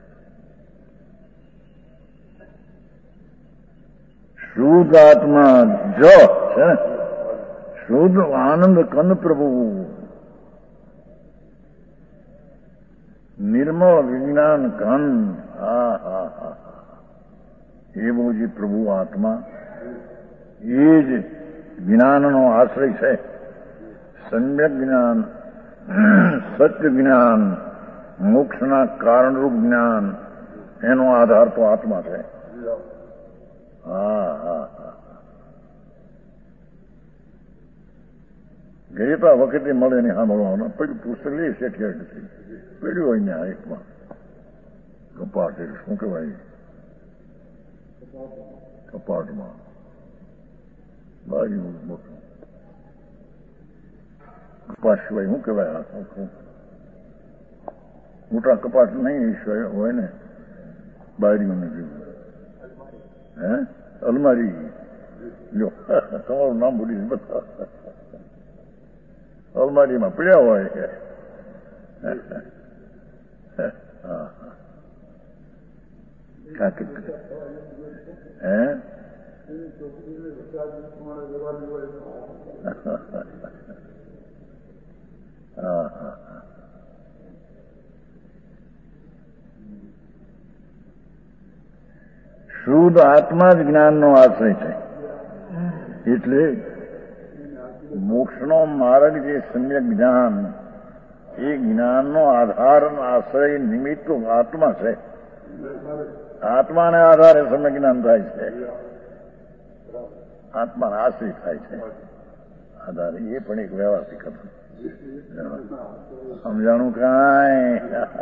શુદ્ધ આત્મા જો છે ને, શુદ્ધ આનંદ કંદ પ્રભુ, નિર્મળ વિજ્ઞાન ઘન. હા હા હા એવો જે પ્રભુ આત્મા એ જ જ્ઞાનનો આશ્રય છે. સમ્યક જ્ઞાન, સત્ય જ્ઞાન, મોક્ષના કારણરૂપ જ્ઞાન, એનો આધાર તો આત્મા છે. હા હા હા ગયતા વખતે મળે ને સાંભળવાનું પેલું પુસ્તક લે શેઠિયાર નથી પેલું હોય ને એકમાં કપાટ એટલે શું કહેવાય કપાટમાં બારી મોટું કપાટ સિવાય શું કહેવાય? મોટા કપાટ નહીં હોય ને બારીઓને જેવું. હે અલમારી લો તમારું નામ ભૂલી બધા અલમારીમાં પડ્યા હોય. હે હા હા શુદ્ધ આત્મા જ જ્ઞાનનો આશ્રય છે. એટલે મોક્ષનો માર્ગ જે સમ્યક જ્ઞાન, એ જ્ઞાનનો આધાર આશ્રય નિમિત્ત આત્મા છે. આત્માને આધારે સમ્યક જ્ઞાન થાય છે. આત્માને આશ્રય થાય છે આધારે. એ પણ એક વ્યવહારિક હતું. સમજાણું કાંઈ?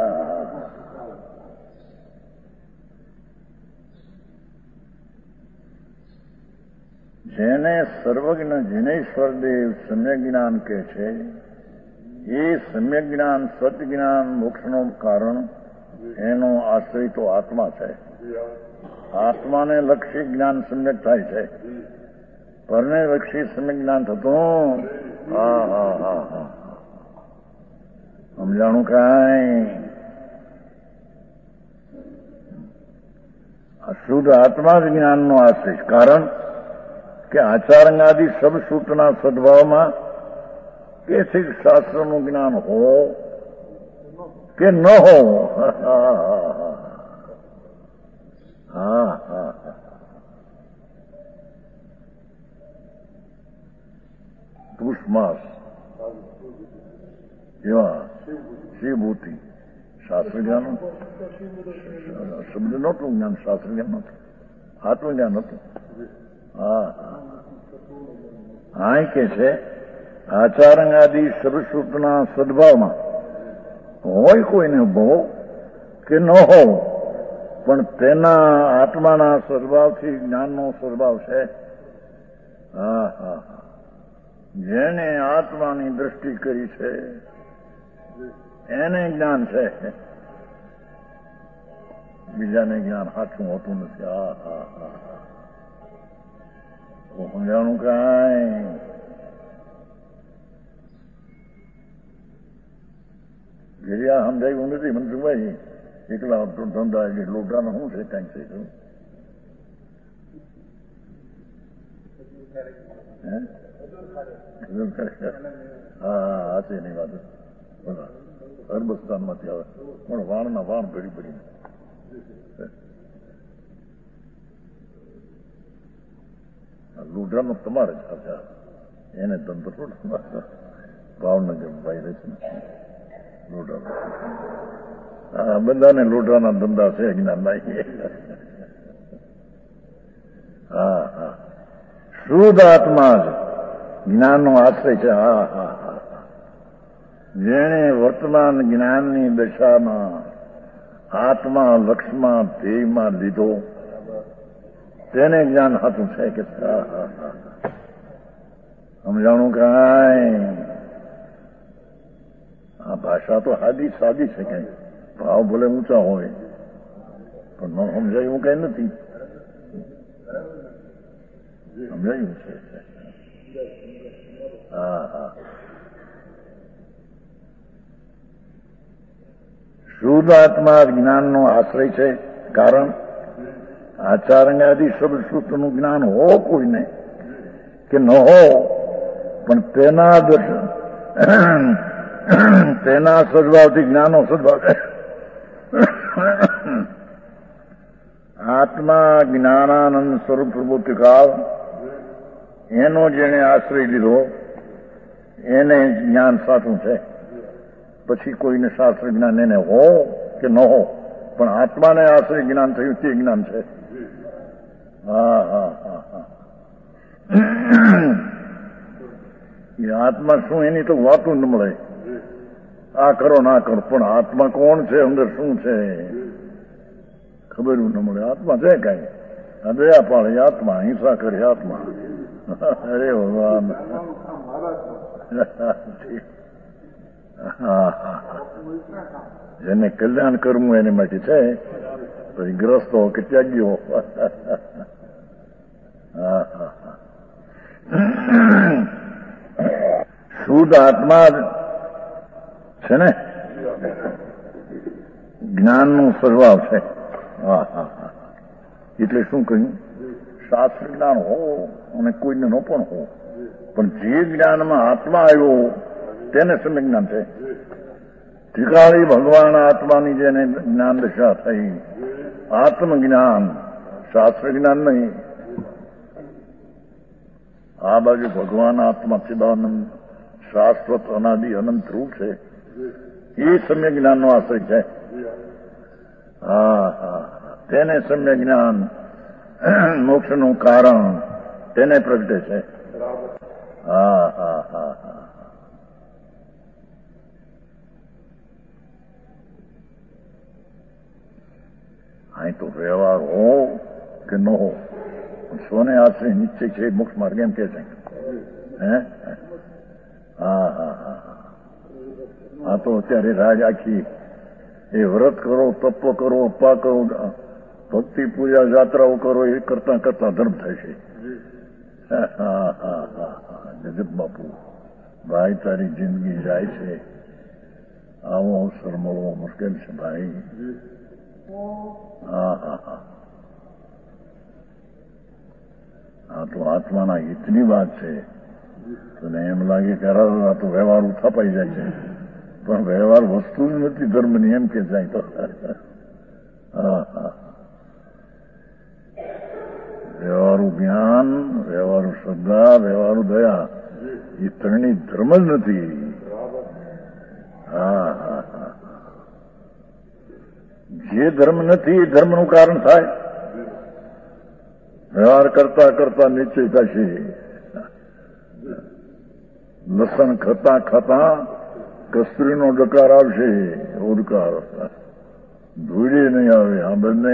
જેને સર્વજ્ઞ જિનેશ્વરદેવ સમ્યક જ્ઞાન કહે છે, એ સમ્યક જ્ઞાન, સત જ્ઞાન, મોક્ષનું કારણ, એનો આશ્રય તો આત્મા છે. આત્માને લક્ષી જ્ઞાન સમ્યક થાય છે, પરને લક્ષી સમ્યક જ્ઞાન થતું. હા હા હા હા સમજાણું કાંઈ? શુદ્ધ આત્મા જ જ્ઞાનનો આશ્રય. કારણ કે આચારંગાદિ સબ સૂત્રના સદભાવમાં કેથિક શાસ્ત્રનું જ્ઞાન હો કે ન હો. હા હા પુષ માસ એવા શિવભૂતિ શાસ્ત્ર જ્ઞાન શબ્દ નહોતું જ્ઞાન, શાસ્ત્ર જ્ઞાન નહોતું, આત્મજ્ઞાન હતું. હા હા કે છે આચારંગાદિ સર્વસૂત્રના સદભાવમાં હોય કોઈને ભોગ કે ન હો, પણ તેના આત્માના સદભાવથી જ્ઞાનનો સદભાવ છે. હા હા હા જેને આત્માની દ્રષ્ટિ કરી છે એને જ્ઞાન છે, બીજાને જ્ઞાન સાચું હોતું નથી. હા હા હા સમજાણું કાંઈ ઘેરિયા સમજાયું નથી મનસુખભાઈ. એકલા ધંધા લોટાનો શું છે કાંઈક છે શું? હા હશે એની વાત અરબસ્તાનમાંથી આવે પણ વાણના વાણ ભરી ભરી લુઢાનો તમારે જ ખર્ચા એને ધંધો ભાવનગર ભાઈ રહે છે લુઢા. હા બધાને લુઢાના ધંધા છે જ્ઞાન નાખીએ. હા હા શુદ્ધ આત્મા જ જ્ઞાનનો આશ્રય છે. હા હા હા જેણે વર્તમાન જ્ઞાનની દશામાં આત્મા લક્ષ્યમાં ધ્યેયમાં લીધો તેને જ્ઞાન હાથું છે કે સમજાણું કાંઈ. આ ભાષા તો સાદી સાદી છે કઈ ભાવ ભલે ઊંચા હોય પણ ન સમજાય એવું કઈ નથી. સમજાયું છે. હા હા શુદ્ધ આત્મા જ્ઞાનનો આશ્રય છે. કારણ આચારંગાદી શબ્દ સૂત્રનું જ્ઞાન હો કોઈને કે ન હો પણ તેના તેના સદભાવથી જ્ઞાનો સદભાવ આત્મા જ્ઞાનાનંદ સ્વરૂપ પ્રબુદ્ધિકાળ એનો જેને આશ્રય લીધો એને જ્ઞાન સાચું છે. પછી કોઈને શાસ્ત્ર જ્ઞાન એને હો કે ન હો પણ આત્માને આશ્રય જ્ઞાન થયું તે જ્ઞાન છે. હા હા હા હા એ આત્મા શું એની તો વાતું ન મળે. આ કરો ના કરો પણ આત્મા કોણ છે અંદર શું છે ખબર ન મળે. આત્મા છે કઈ આ દયા પાડે આત્મા હિંસા કરે આત્મા. અરે ભગવાન જેને કલ્યાણ કરવું એની માટે છે પછી ગ્રસ્તો કે ત્યાગીઓ. શુદ્ધ આત્મા છે ને જ્ઞાનનો સ્વભાવ છે. હા હા હા એટલે શું કહ્યું શાસ્ત્ર જ્ઞાન હો અને કોઈને ન પણ હો પણ જે જ્ઞાનમાં આત્મા આવ્યો તેને સમ્યક જ્ઞાન છે. ઠીકાળી ભગવાન આત્માની જેને જ્ઞાન દશા થઈ આત્મજ્ઞાન શાસ્ત્ર જ્ઞાન નહીં. આ બાજુ ભગવાન આત્મા ચિદાનંદ શાશ્વત અનાદિ અનંત રૂપ છે એ સમ્યક જ્ઞાનનો આશ્રય છે. હા હા તેને સમ્યક જ્ઞાન મોક્ષનું કારણ તેને પ્રગટે છે. હા હા હા હા અહીં તો વ્યવહાર હો કે ન હો સોને આશ્રય નિશ્ચય છે મોક્ષ માર્ગ એમ કે છે. હે હા હા હા આ તો અત્યારે રાજ આખી એ વ્રત કરો તપ કરો અપા કરો ભક્તિ પૂજા યાત્રાઓ કરો એ કરતા કરતા ધર્મ થાય છે. હા હા હા હા જગત બાપુ ભાઈ તારી જિંદગી જાય છે આવો અવસર મળવો મુશ્કેલ છે ભાઈ. હા હા હા આ તો આત્માના હિતની વાત છે. તને એમ લાગે કે આ તો વ્યવહાર ઉથાપાઈ જાય છે પણ વ્યવહાર વસ્તુ જ નથી ધર્મની એમ કે જાય તો. હા હા વ્યવહારું જ્ઞાન વ્યવહારું શ્રદ્ધા વ્યવહારું દયા એ ત્રણેય ધર્મ જ નથી. હા હા હા જે ધર્મ નથી એ ધર્મનું કારણ થાય. વ્યવહાર કરતા કરતા નિશ્ચય થશે. લસણ ખાતા ખાતા કસ્તુરીનો ડકાર આવશે ઓડકાર ધૂળી નહીં આવે. આ બંને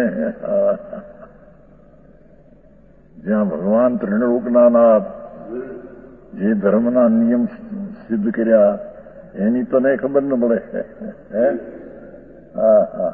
જ્યાં ભગવાન ત્રિણરૂપના નાથ જે ધર્મના નિયમ સિદ્ધ કર્યા એની તને ખબર ન પડે. હે હા હા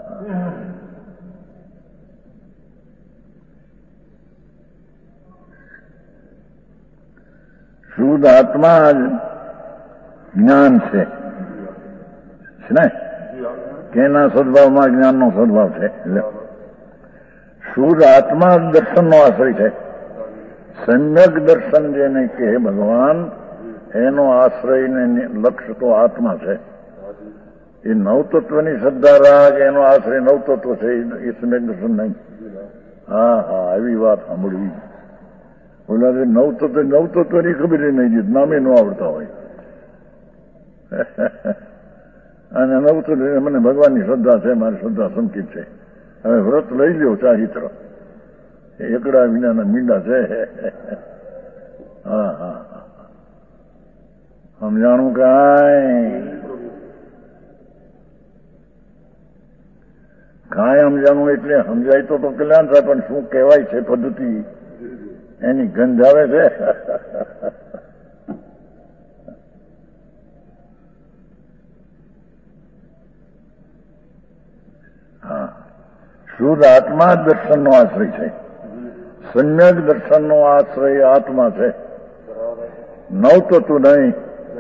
શુદ્ધ આત્મા જ જ્ઞાન છે ને, કેના સદભાવમાં જ્ઞાનનો સદભાવ છે. એટલે શુદ્ધ આત્મા દર્શનનો આશ્રય છે. સમ્યક દર્શન જેને કહે ભગવાન, એનો આશ્રય ને લક્ષ્ય તો આત્મા છે. એ નવતત્વની શ્રદ્ધા રાગ એનો આશ્રય નવતત્વ છે, એ સમ્યક દર્શન નહીં. હા હા આવી વાત સાંભળવી. બોલા નવતત્વ નવતત્વની ખબર નહીં, નામે ન આવડતા હોય. અને નવતત્વ મને ભગવાનની શ્રદ્ધા છે, મારી શ્રદ્ધા સંકિત છે. હવે વ્રત લઈ લ્યો ચારિત્ર, એકડા વિનાના મીંડા છે. હા હા સમજાણું કાંઈ કાંઈ સમજાણું એટલે સમજાય તો તો કલ્યાણ થાય, પણ શું કહેવાય છે પદ્ધતિ એની ગંધ આવે છે. હા શુદ્ધ આત્મા દર્શનનો આશ્રય છે. સમ્યક દર્શનનો આશ્રય આત્મા છે, નવતત્વ નહીં.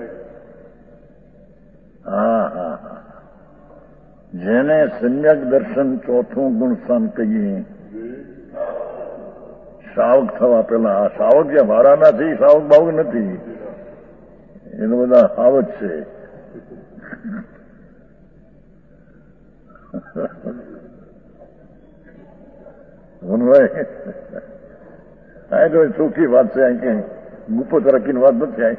હા હા હા જેને સમ્યક દર્શન ચોથું ગુણસ્થાન કહીએ, સાવક થવા પેલા. આ સાવક જે ભાડા નથી, સાવક બાવક નથી, એને બધા સાવક છે. આ તો ચોખ્ખી વાત છે, અહીં કઈ ગુપ્ત રાખીને વાત નથી.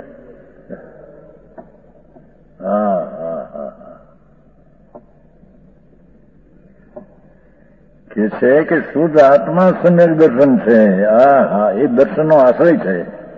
હા હા હા કે છે કે શુદ્ધ આત્મા સમ્યક દર્શન છે. હા હા એ દર્શનનો આશ્રય છે.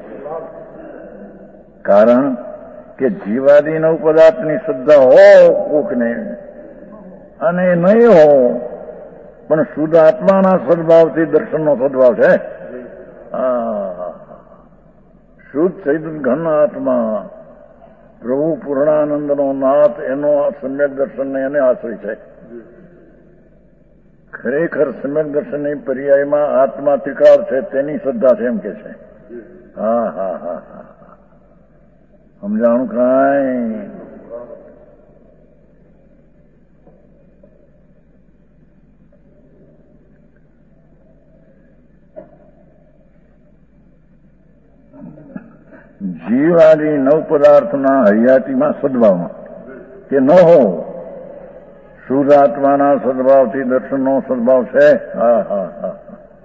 કારણ કે જીવાદી નવ પદાર્થની શ્રદ્ધા હો કોકને અને નહીં હો, પણ શુદ્ધ આત્માના સદભાવથી દર્શનનો સદભાવ છે. હા શુદ્ધ ચૈતન્ય ઘન આત્મા પ્રભુ પૂર્ણાનંદનો નાથ, એનો સમ્યક દર્શન એને આશ્રય છે. ખરેખર સમ્યક દર્શનની પર્યાયમાં આત્મા ત્રિકાળ છે, તેની શ્રદ્ધા છે એમ કે છે. હા હા હા હા સમજાણું કાંઈ. જીવ આદિ નવ પદાર્થના હરિયાતીમાં સદભાવમાં કે ન હો, શુદ્ધ આત્માના સદભાવથી દર્શનનો સદભાવ છે. હા હા હા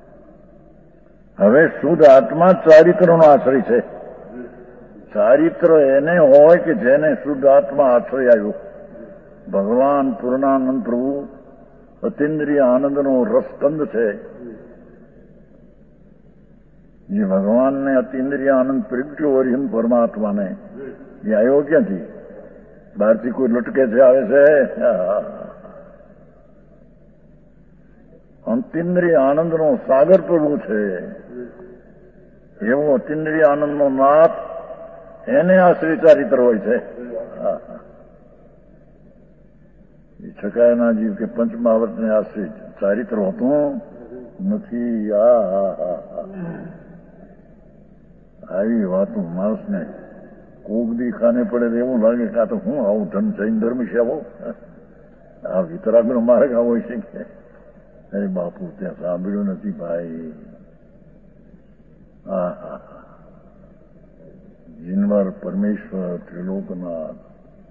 હવે શુદ્ધ આત્મા ચારિત્રનો આશ્રય છે. ચારિત્ર એને હોય કે જેને શુદ્ધ આત્મા આશ્રય આવ્યો. ભગવાન પૂર્ણાનંદ પ્રભુ અતિન્દ્રિય આનંદનો રસકંદ છે. જે ભગવાનને અતિન્દ્રિય આનંદ પ્રગટ્યો હરિહન પરમાત્માને, એ આવ્યો ક્યાંથી? બહારથી કોઈ લટકે છે આવે છે? અતિન્દ્રિય આનંદનો સાગર પ્રભુ છે. એવો અતિન્દ્રિય આનંદનો નાથ, એને આશ્રય ચારિત્ર હોય છે. એ છકાયના જીવ કે પંચમહાવર્તને આશ્રય ચારિત્ર હોતું નથી. આ હા હા હા આવી વાતો માણસને કોક દી ખાને પડે એવું લાગે કે આ તો હું આવું ધન જૈન ધર્મ છે, આવો આ વિતરાગનો માર્ગ આવો છે કે અરે બાપુ ત્યાં સાંભળ્યું નથી ભાઈ. હા હા જીનવાર પરમેશ્વર ત્રિલોકનાથ,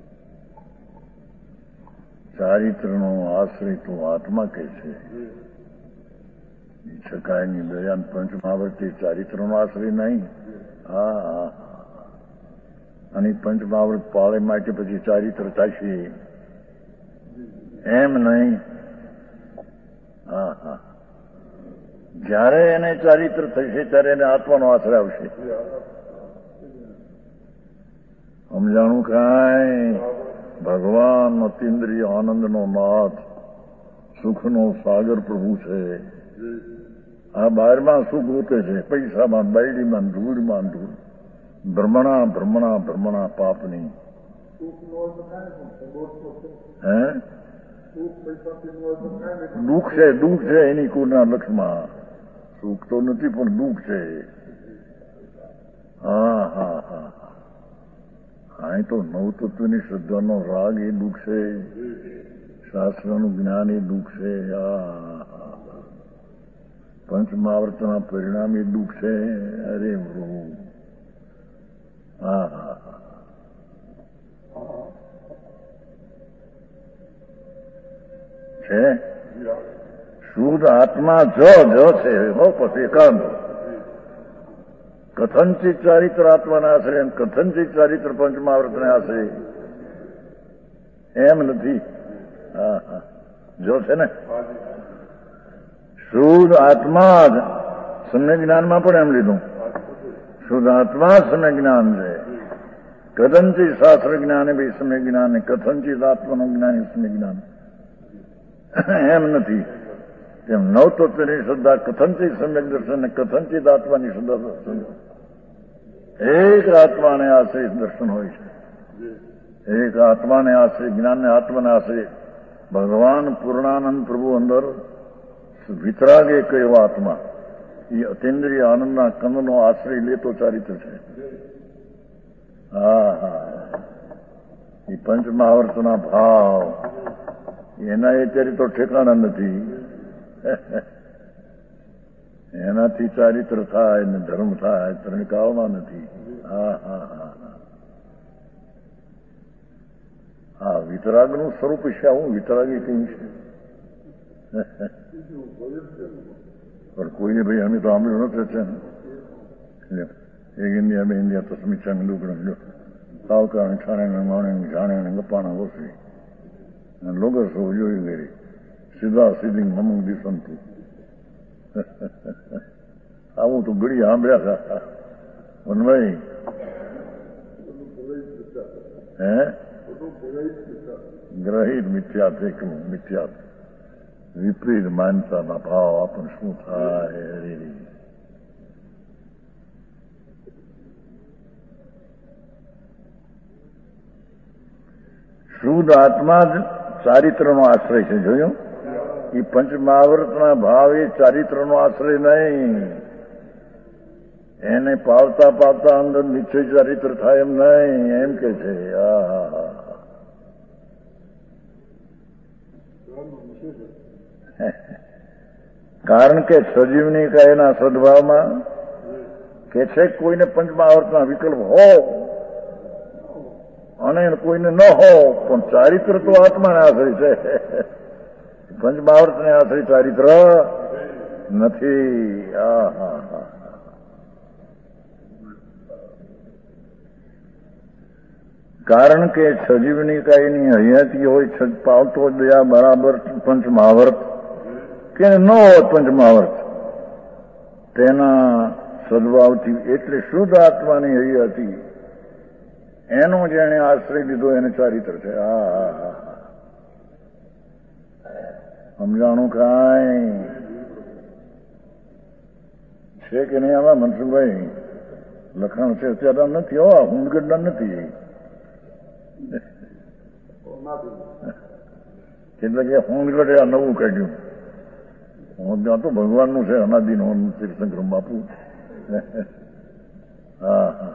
ચારિત્રનો આશ્રય તો આત્મા કહે છે. છકાયની દયાન પંચમહાવર્તી ચારિત્રનો આશ્રય નહીં. હા હા અને પંચમહાવૃત પાળે માટે પછી ચારિત્ર થશે એમ નહીં. હા હા જયારે એને ચારિત્ર થશે ત્યારે એને આત્માનો આશ્રય આવશે. સમજાણું કાંઈ? ભગવાન અતિન્દ્રિય આનંદનો નાથ, સુખનો સાગર પ્રભુ છે. આ બહારમાં સુખ ગોતે છે, પૈસામાં, બાયડીમાં, ધૂળમાં ધૂળ, ભ્રમણા ભ્રમણા ભ્રમણા પાપની. હે દુઃખ છે, દુઃખ છે એની કોના લક્ષમાં. સુખ તો નથી પણ દુઃખ છે. હા હા હા હા તો નવતત્વની શ્રદ્ધાનો રાગ એ દુઃખ છે, શાસ્ત્રનું જ્ઞાન એ દુઃખ છે, પંચ મહાવર્તના પરિણામ એ દુઃખ છે. અરે પ્રભુ હા હા છે શુદ્ધ આત્મા જ જ છે. હો પછી એકાંત કથનચિત ચારિત્ર આત્માના આશરે કથનચિત ચારિત્ર પંચમહાવર્તને આશરે એમ નથી. હા હા જો છે ને શુદ્ધ આત્મા જ સમ્ય જ્ઞાનમાં પણ એમ લીધું. શુદ્ધ આત્મા સમ્ય જ્ઞાન છે. કથનચિત શાસ્ત્ર જ્ઞાન બી સમ્ય જ્ઞાન, કથનચિત આત્માનું જ્ઞાન એ સમ્ય જ્ઞાન એમ નથી. તેમ નવતત્વની શ્રદ્ધા કથનચિત સમ્યક દર્શન ને કથનચિત આત્માની શ્રદ્ધા એક આત્માને આશ્રય દર્શન હોય છે. એક આત્માને આશ્રય જ્ઞાનને આત્માને આશ્રય ભગવાન પૂર્ણાનંદ પ્રભુ અંદર વિતરાગ એક એવો આત્મા એ અતિન્દ્રિય આનંદના કંદનો આશ્રય લેતો ચારિત્ર છે. હા હા એ પંચમહાવર્તના ભાવ એના એ ચરિત્રો ઠેકાણા નથી. એનાથી ચારિત્ર થાય ને ધર્મ થાય ત્રણકાળમાં નથી. હા હા હા હા વિતરાગનું સ્વરૂપ છે. આવું વિતરાગી કઈ છે પણ કોઈને ભાઈ અમે તો આંબળ્યું નથી છે ને એક ઇન્ડિયા બે ઇન્ડિયા તો સમીક્ષા લુકડું લો સાવકાર છાણે માણે જાણે ગપ્પાના ઓછી લોકો સૌ જોઈ ગઈ સીધા સીધી મમંગ દિસંતું આવું તો ઘડી સાંભળ્યા હતા વનભાઈ. હે ગ્રહિત મિથ્યા છે કે મિથ્યા વિપરીત માનતાના ભાવ આપણને શું થાય. શુદ્ધ આત્મા જ ચારિત્રનો આશ્રય છે. જોયું એ પંચમહાવર્તના ભાવ એ ચારિત્રનો આશ્રય નહીં. એને પાવતા પાવતા અંદર નિશ્ચય ચારિત્ર થાય એમ નહીં એમ કે છે. કારણ કે સજીવની કાયના સદભાવમાં કે છે કોઈને પંચમહાવર્તના વિકલ્પ હો અને કોઈને ન હો પણ ચારિત્ર તો આત્માને આશ્રય છે. પંચમહાવર્તને આશ્રય ચારિત્ર નથી. હા હા હા કારણ કે સજીવની કાયની હૈયાથી હોય પાવતો દયા બરાબર પંચમહાવર્ત કે ન હોય પંચમહાવર્ત તેના સદભાવથી એટલે શુદ્ધ આત્માની હૈયાથી એનો જેને આશ્રય લીધો એને ચારિત્ર છે. હા હા હા સમજાણું કાંઈ છે કે નહીં? આમાં મનસુખભાઈ લખાણ છે અત્યારે નથી હો, ઊંઘગઢના નથી. એટલે કે ઊંઘગઢે આ નવું કાઢ્યું. ત્યાં તો ભગવાનનું છે અનાદિનું તીર્થંકર બાપુ. હા હા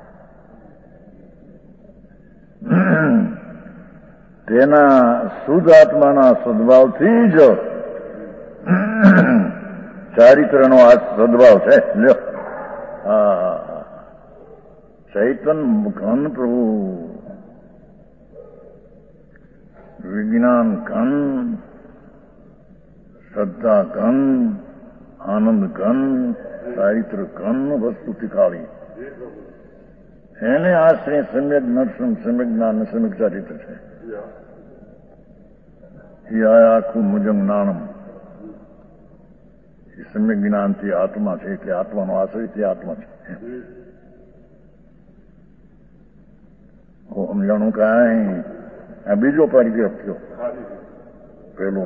તેના શુદ્ધ આત્માના સદભાવથી જ ચારિત્રનો આ સદભાવ છે. લ્યો હા ચૈતન ઘન પ્રભુ વિજ્ઞાન ઘન, શ્રદ્ધા ઘન, આનંદ ઘન, ચારિત્ર ઘન વસ્તુ શીખાવી એને આશ્રય સમ્યક દર્શન, સમ્યક જ્ઞાન, સમ્યક ચારિત્ર છે. એ આખું મુજંગ નાણમ એ સમ્યક જ્ઞાનથી આત્મા છે કે આત્માનો આશ્રય તે આત્મા છે. સમજાણું કાંઈ? આ બીજો પરિગ્રહ થયો. પેલો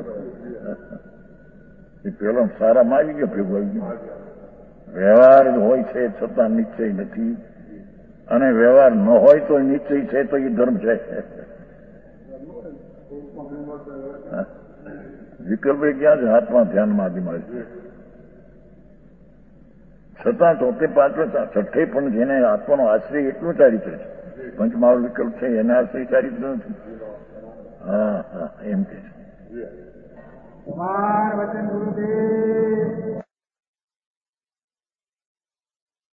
એ પેલો સારામાં આવી ગયો, ભેગો આવી ગયો. વ્યવહાર હોય છે છતાં નિશ્ચય નથી, અને વ્યવહાર ન હોય તો નિશ્ચય છે તો એ ધર્મ છે. વિકલ્પ ક્યાં છે? હાથમાં ધ્યાનમાં આદિમાં છતાં તોતેર પાંચસો છઠ્ઠે પણ જેને આત્માનો આશ્રય એટલું ચારિત્ર છે, પંચમહાલ વિકલ્પ છે એના આશ્રય ચારિત્ર નથી. હા હા એમ કે છે. કુમાર વચન ગુરુદેવ